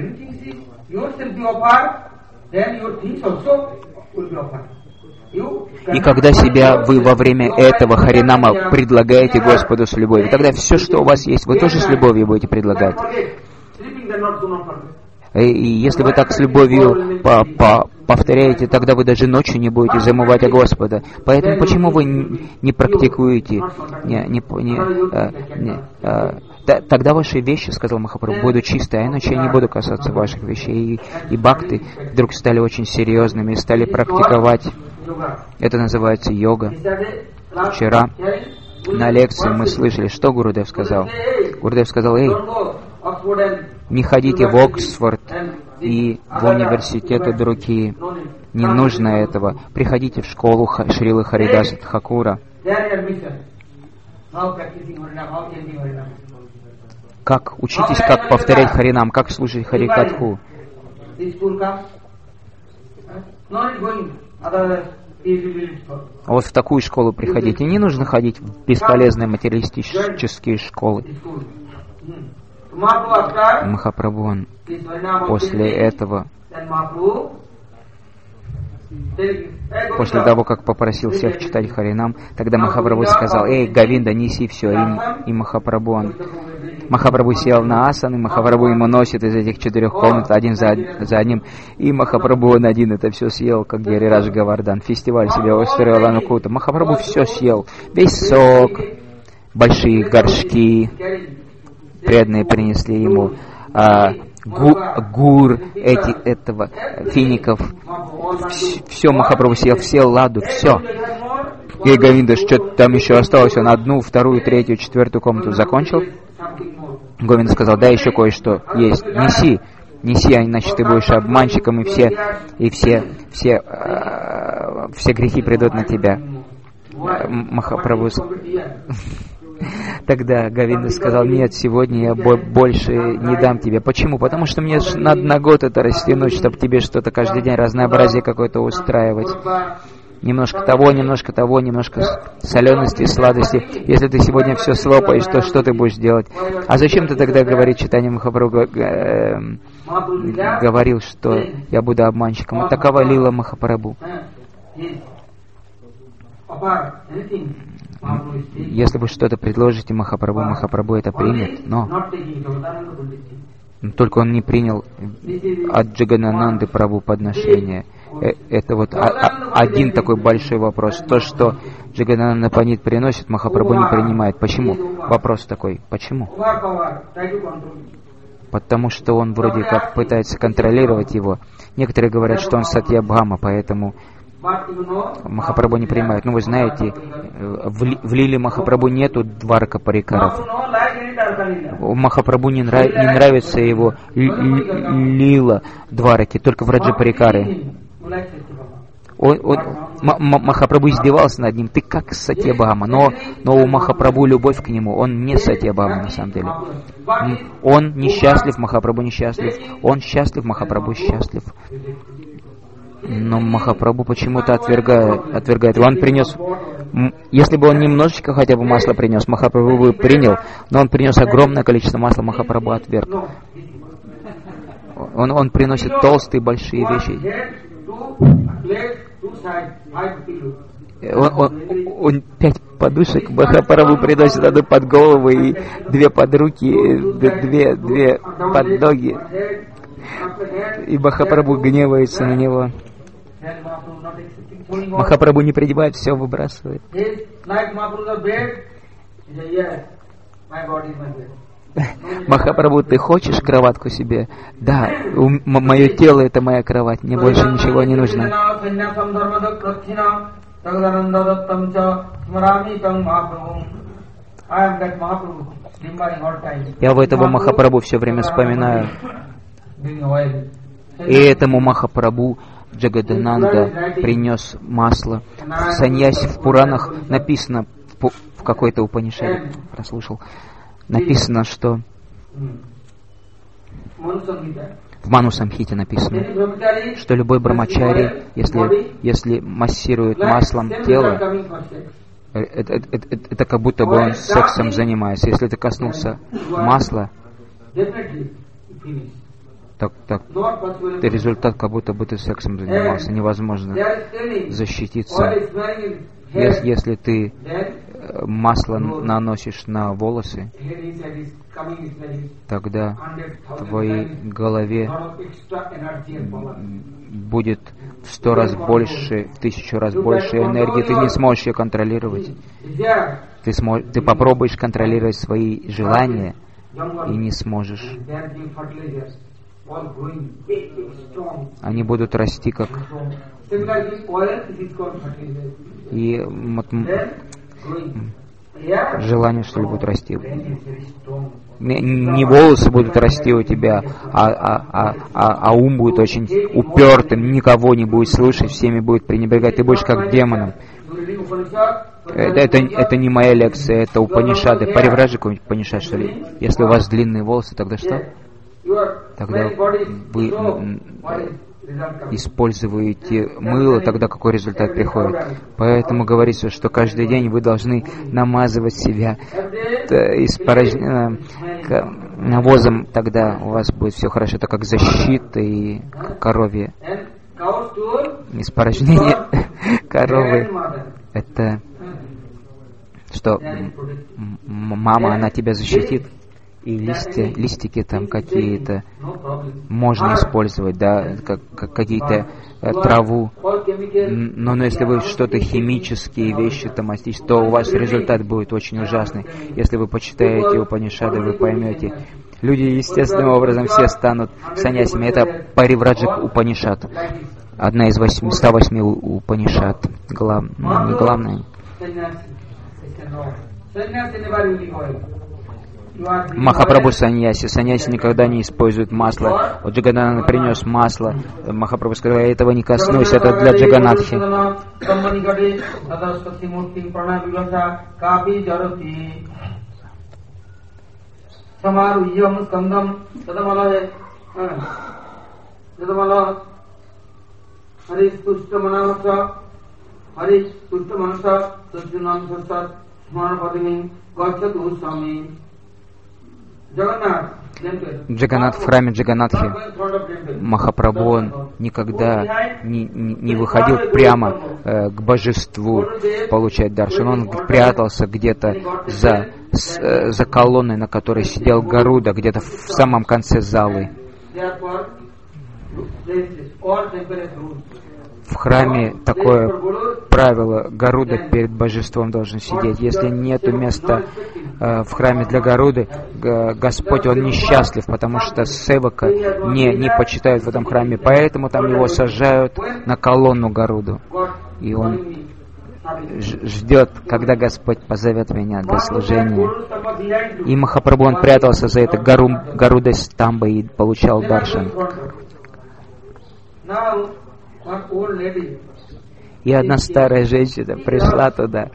И когда себя вы во время этого Харинама предлагаете Господу с любовью, тогда все, что у вас есть, вы тоже с любовью будете предлагать. И если вы так с любовью по, по, повторяете, тогда вы даже ночью не будете замывать о Господа. Поэтому почему вы не практикуете? Не, не, не, а, не, а, т- тогда ваши вещи, сказал Махапрабху, будут чистые, а иначе я не буду касаться ваших вещей. И, и бхакты вдруг стали очень серьезными, стали практиковать. Это называется йога. Вчера на лекции мы слышали, что Гурудев сказал. Гурудев сказал, эй, не ходите в Оксфорд и в университеты другие. Не нужно этого. Приходите в школу Шрилы Харидаса Тхакура. Как учитесь, как повторять Харинам, как слушать Харикатху. Вот в такую школу приходите. Не нужно ходить в бесполезные материалистические школы. Махапрабху, он после этого, после того, как попросил всех читать Харинам, тогда Махапрабху сказал: «Эй, Говинда, неси все». И, и Махапрабху, он, Махапрабху сел на асан, и Махапрабху ему носит из этих четырех комнат один за, за одним. И Махапрабху, он один это все съел, как Гирирадж Говардхан. Фестиваль себе устроил Анукута. Махапрабху все съел. Весь сок, большие горшки. Преданные принесли ему а, гу, гур эти, этого, фиников. Все Махапрабху съел, все ладу, все. И Говинда, что-то там еще осталось. Он одну, вторую, третью, четвертую комнату закончил. Говинда сказал: да, еще кое-что есть. Неси, неси, иначе ты будешь обманщиком, и все, и все, все, э, все грехи придут на тебя. Махапрабху. Тогда Говинда сказал: нет, сегодня я больше не дам тебе. Почему? Потому что мне надо на год это растянуть, чтобы тебе что-то каждый день, разнообразие какое-то устраивать. Немножко того, немножко того, немножко солености, сладости. Если ты сегодня все слопаешь, то что ты будешь делать? А зачем ты тогда, говорит Чайтанья Махапрабху, э, говорил, что я буду обманщиком? Вот такова лила Махапрабху. Если вы что-то предложите Махапрабху, Махапрабху это примет, но только он не принял от Джаганананды Прабху подношение. Это вот один такой большой вопрос. То, что Джаганананда Пандит приносит, Махапрабху не принимает. Почему? Вопрос такой. Почему? Потому что он вроде как пытается контролировать его. Некоторые говорят, что он Сатьябхама, поэтому Махапрабху не принимает. Ну, вы знаете, в, ли, в лиле Махапрабху нету дварка парикаров. Махапрабху не, нрав, не нравится его лила двараки, только в Раджа парикары. Он, он, Махапрабху издевался над ним: ты как Сатьябхама, но, но у Махапрабху любовь к нему, он не Сатьябхама на самом деле. Он несчастлив, Махапрабху несчастлив, он счастлив, Махапрабху счастлив. Но Махапрабху почему-то отвергает, отвергает его. Он принес, если бы он немножечко хотя бы масла принес, Махапрабху бы принял, но он принес огромное количество масла, Махапрабху отверг. Он, он приносит толстые большие вещи. Он, он, он пять подушек Махапрабху приносит, одну под голову и две под руки, две, две под ноги. И Махапрабху гневается на него. Махапрабху не принимает, все выбрасывает. Махапрабху, ты хочешь кроватку себе? Да, мое тело это моя кровать, мне больше ничего не нужно. Я в этого Махапрабху все время вспоминаю. И этому Махапрабху Джагадананда принес масло. В Саньясе, в Пуранах написано, в, в какой-то Упанишаде, прослушал, написано, что в Ману Самхите написано, что любой брамачари, если, если массирует маслом тело, это, это, это, это как будто бы он сексом занимается. Если ты коснулся масла, так, так, результат, как будто бы ты сексом занимался. Невозможно защититься. Если, если ты масло наносишь на волосы, тогда в твоей голове будет в сто раз больше, в тысячу раз больше энергии. Ты не сможешь ее контролировать. Ты, смо, ты попробуешь контролировать свои желания и не сможешь. Они будут расти как... И вот, желание, что ли, будет расти. Не, не волосы будут расти у тебя, а, а, а, а, а ум будет очень упертым, никого не будет слушать, всеми будет пренебрегать. Ты будешь как демоном. Это, это, это не моя лекция, это Упанишады. Паривраджа какой-нибудь Упанишад, что ли? Если у вас длинные волосы, тогда что? Тогда вы используете мыло, тогда какой результат приходит. Поэтому говорится, что каждый день вы должны намазывать себя испорожненным навозом, тогда у вас будет все хорошо. Это как защита и коровье. Испорожнение коровы — это что мама, она тебя защитит. И листья, листики там какие-то можно использовать, да, как, как какие-то э, траву. Но, но если вы что-то химические вещи там мастите, то у вас результат будет очень ужасный. Если вы почитаете Упанишады, вы поймете. Люди естественным образом все станут саньясями. Это Паривраджак Упанишад. Одна из ста восьми Упанишад. Глав, не главная. Махапрабху саньяси. Саньяси никогда не использует масло. Вот Джаганатха принес масло. Махапрабху сказал: я этого не коснусь, это для Джаганатхи. Джаганнат в храме Джаганнатхи, Махапрабху, он никогда не, не, не выходил прямо э, к божеству получать даршан. Он прятался где-то за, с, э, за колонной, на которой сидел Гаруда, где-то в самом конце залы. В храме такое правило: Гаруда перед божеством должен сидеть. Если нет места э, в храме для Гаруды, г- Господь, Он несчастлив, потому что севака не, не почитают в этом храме. Поэтому там его сажают на колонну Гаруду. И он ж- ждет, когда Господь позовет меня для служения. И Махапрабху, он прятался за этой гору, Гарудой Стамбой и получал даршан. И одна старая женщина пришла туда.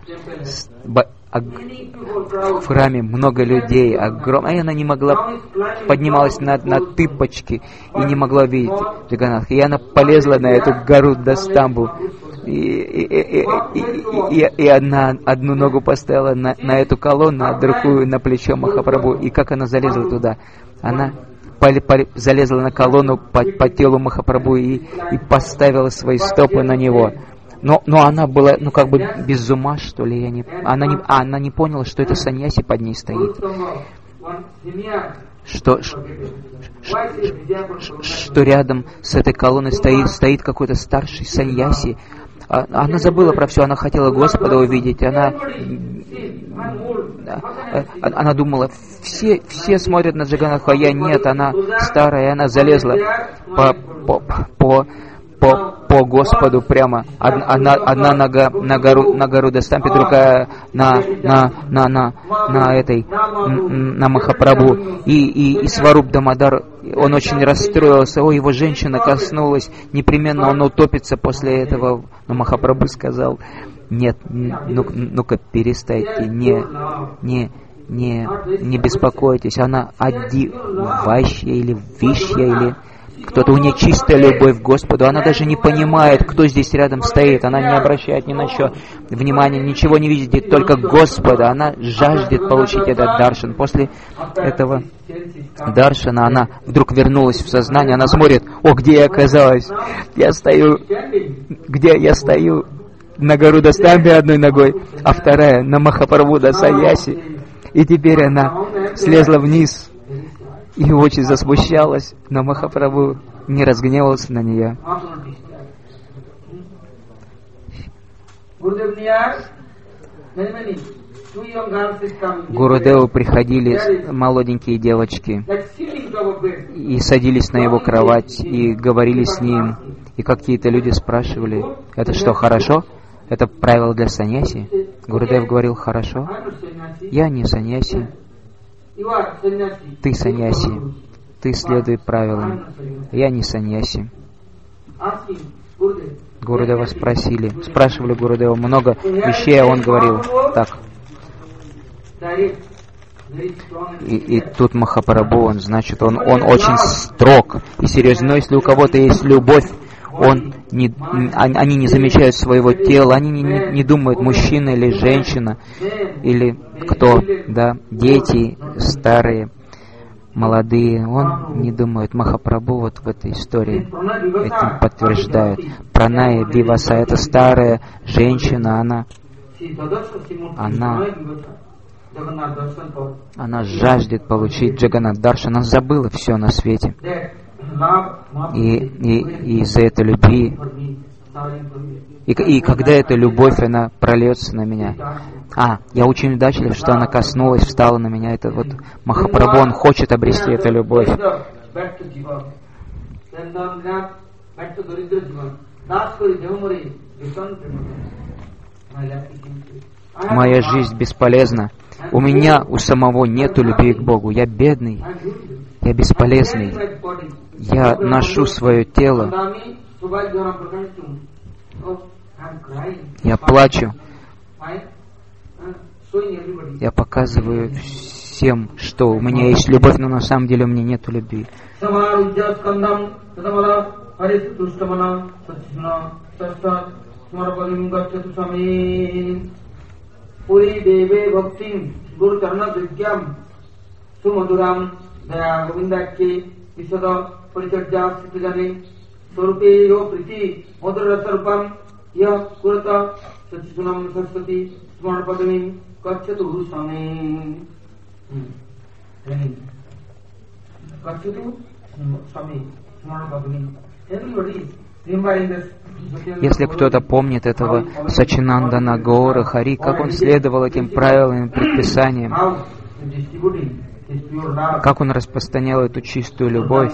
В храме много людей, огромное. И она не могла, поднималась на, на тыпочки и не могла видеть Джаганнатха. И она полезла на эту гору до Стамбу. И, и, и, и, и, и одна, одну ногу поставила на, на эту колонну, а другую на плечо Махапрабху. И как она залезла туда? Она залезла на колонну по, по телу Махапрабху и, и поставила свои стопы на него. Но, но она была, ну, как бы без ума, что ли, я не, она, не, а, она не поняла, что это саньяси под ней стоит. Что, что, что рядом с этой колонной стоит, стоит какой-то старший саньяси. Она забыла про все, она хотела Господа увидеть, она, она думала, все, все смотрят на Джаганнатху, а я нет, она старая, она залезла по, по, по, по, по Господу прямо. Одна, одна нога на гору, на гору Дастампи, другая на, на, на, на, на этой, на Махапрабху. И, и, и Сваруб Дамодар, он очень расстроился. О, его женщина коснулась, непременно он утопится после этого. Но Махапрабху сказал: нет, ну, ну-ка перестайте, не, не, не, не беспокойтесь, она одевающая или вещая, или кто-то, у нее чистая любовь к Господу, она даже не понимает, кто здесь рядом стоит, она не обращает ни на что внимания, ничего не видит, только Господа, она жаждет получить этот даршан. После этого даршана она вдруг вернулась в сознание, она смотрит: о, где я оказалась? Я стою, где я стою? На гору Дастамби одной ногой, а вторая на Махапрабху Саньяси. И теперь она слезла вниз и очень засмущалась, но Махапрабху не разгневался на нее. К Гурудеву приходили молоденькие девочки и садились на его кровать и говорили с ним. И какие-то люди спрашивали: это что, хорошо? Это правило для саньяси? Гурудев говорил: хорошо. Я не саньяси. Ты саньяси. Ты следуй правилам. Я не саньяси. Гурудева спросили, спрашивали Гурудева много вещей, а он говорил так. И, и тут Махапрабху, он, значит, он, он очень строг и серьезен. Но если у кого-то есть любовь Он не, они не замечают своего тела, они не, не, не думают, мужчина или женщина, или кто, да, дети, старые, молодые. Он не думает. Махапрабху вот в этой истории этим подтверждает. Праная Виваса — это старая женщина, она, она, она жаждет получить Джаганнат Даршан, она забыла все на свете. И, и, и из-за этой любви, и, и когда эта любовь, она прольется на меня. А, я очень удачлив, что она коснулась, встала на меня. Это вот Махапрабху, он хочет обрести эту любовь. Моя жизнь бесполезна. У меня, у самого нету любви к Богу. Я бедный, я бесполезный. Я ношу свое тело. Я плачу. Я показываю всем, что у меня есть любовь, но на самом деле у меня нету любви. Если кто-то помнит этого Сачинандана Гаура Хари, как он следовал этим правилам и предписаниям, как он распространял эту чистую любовь,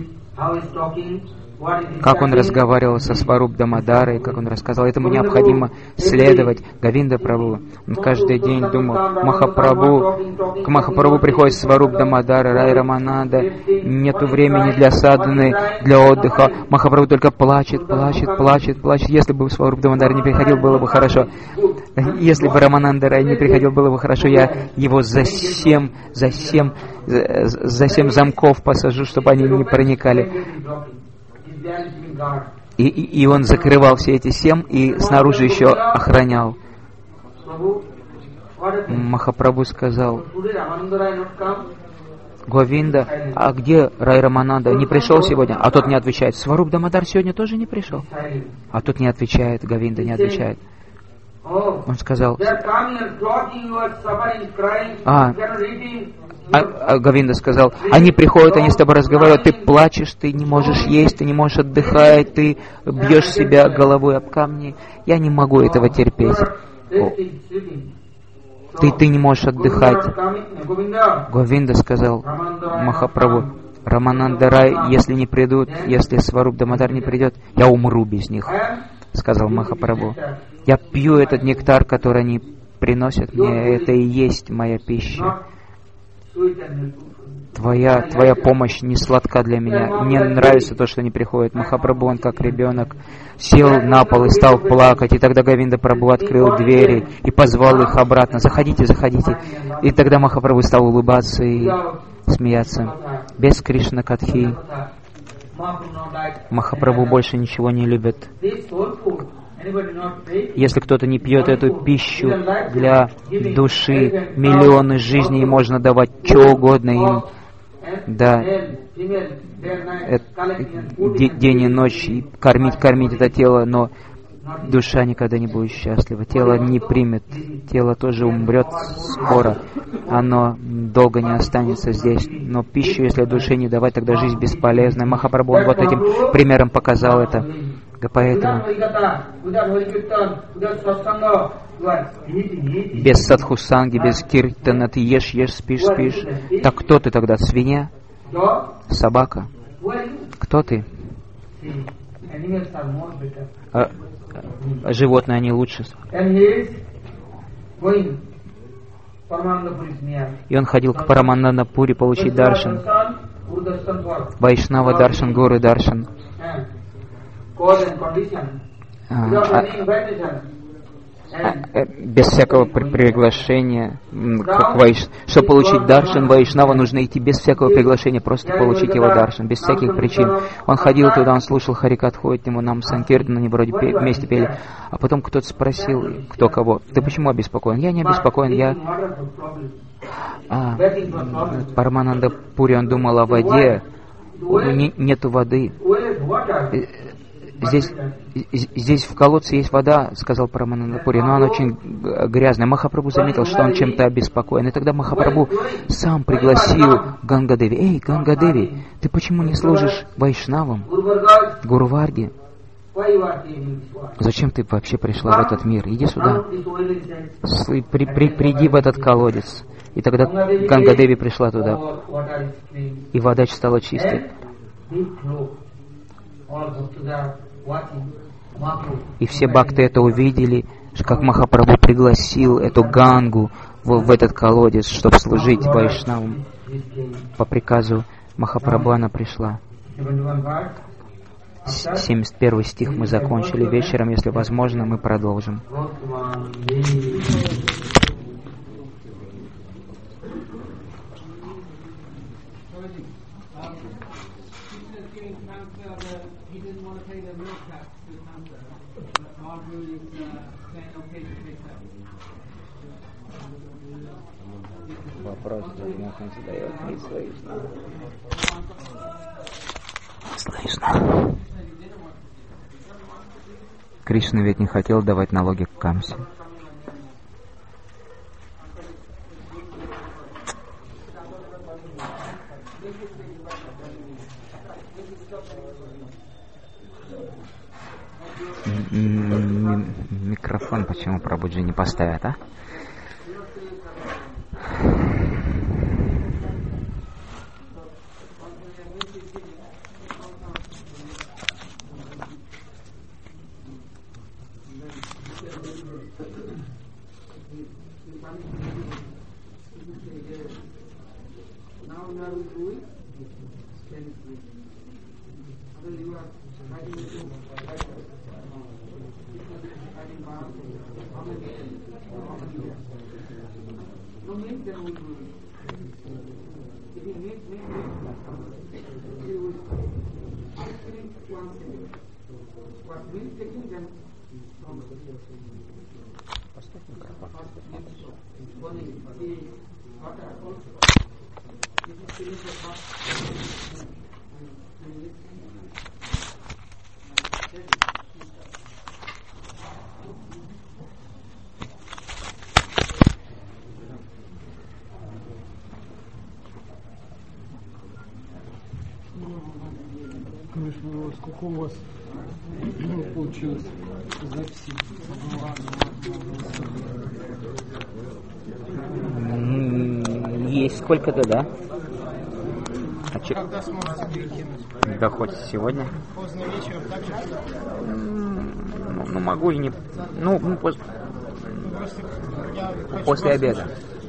как он разговаривал со Сваруб Дамадарой, как он рассказал, этому необходимо следовать. Говинда Прабху, он каждый день думал, Махапрабху, к Махапрабху приходит Сваруб Дамадара, Рай Рамананда, нету времени для садханы, для отдыха. Махапрабху только плачет, плачет, плачет, плачет. Если бы Сваруб Дамадар не приходил, было бы хорошо. Если бы Рамананда Рай не приходил, было бы хорошо. Я его за семь, за семь, за семь замков посажу, чтобы они не проникали. И, и, и он закрывал все эти семь и снаружи еще охранял. Махапрабху сказал, Говинда, а где Рай Рамананда? Не пришел сегодня? А тот не отвечает. Сваруб Дамадар сегодня тоже не пришел? А тот не отвечает, Говинда не отвечает. Он сказал, а, а, а Говинда сказал, они приходят, они с тобой разговаривают, ты плачешь, ты не можешь есть, ты не можешь отдыхать, ты бьешь себя головой об камни. Я не могу этого терпеть. О, ты, ты не можешь отдыхать. Говинда сказал Махапрабху, Рамананда Рай, если не придут, если Сваруб Дамадар не придет, я умру без них, сказал Махапрабху. Я пью этот нектар, который они приносят мне, это и есть моя пища. Твоя, твоя помощь не сладка для меня. Мне нравится то, что они приходят. Махапрабху, он как ребенок, сел на пол и стал плакать. И тогда Говинда Прабху открыл двери и позвал их обратно. Заходите, заходите. И тогда Махапрабху стал улыбаться и смеяться. Без Кришна Катхи Махапрабху больше ничего не любит. Если кто-то не пьет эту пищу для души, миллионы жизней можно давать что угодно им, да, день и ночь, и кормить, кормить это тело, но душа никогда не будет счастлива. Тело не примет, тело тоже умрет скоро, оно долго не останется здесь. Но пищу, если душе не давать, тогда жизнь бесполезна. Махапрабху вот этим примером показал это. Поэтому без садхусанги, без киртана ты ешь, ешь, спишь, спишь. Так кто ты тогда? Свинья? Собака? Кто ты? А, а животные, они лучше. И он ходил к Параманандапури получить даршан. Вайшнава даршан, Гуру даршан. А, а, без всякого при- приглашения, как вайш... чтобы получить даршан Вайшнава, нужно идти без всякого приглашения, просто получить его даршан, без всяких причин. Он ходил туда, он слушал Харикатху, ему нам Санкиртан, они вроде пе- вместе пели, а потом кто-то спросил, кто кого, ты почему обеспокоен? Я не обеспокоен, я... А, Парамананда Пури, он думал о воде, не, нету воды. Здесь, здесь в колодце есть вода, сказал Парамананда Пури, но она очень грязная. Махапрабху заметил, что он чем-то обеспокоен. И тогда Махапрабху сам пригласил Ганга-деви. Эй, Ганга-деви, ты почему не служишь вайшнавам, Гуру-варге? Зачем ты вообще пришла в этот мир? Иди сюда. При, при, приди в этот колодец. И тогда Ганга-деви пришла туда. И вода стала чистой. И все бхакты это увидели, как Махапрабху пригласил эту Гангу в, в этот колодец, чтобы служить вайшнавам. По приказу Махапрабху она пришла. семьдесят первый стих мы закончили. Вечером, если возможно, мы продолжим. Вопрос Джагнатхан задает, не слышно. Слышно. Кришна ведь не хотел давать налоги к Камсе. М-м-м, микрофон почему Прабхуджи не поставят, а? Сколько у вас получилось записи? Есть сколько-то, да? А че... Когда сможете перекинуть? Да хоть сегодня. Поздно вечером так же? Ну, ну могу и не... Ну, ну поз... Просто я хочу после обеда. послушать.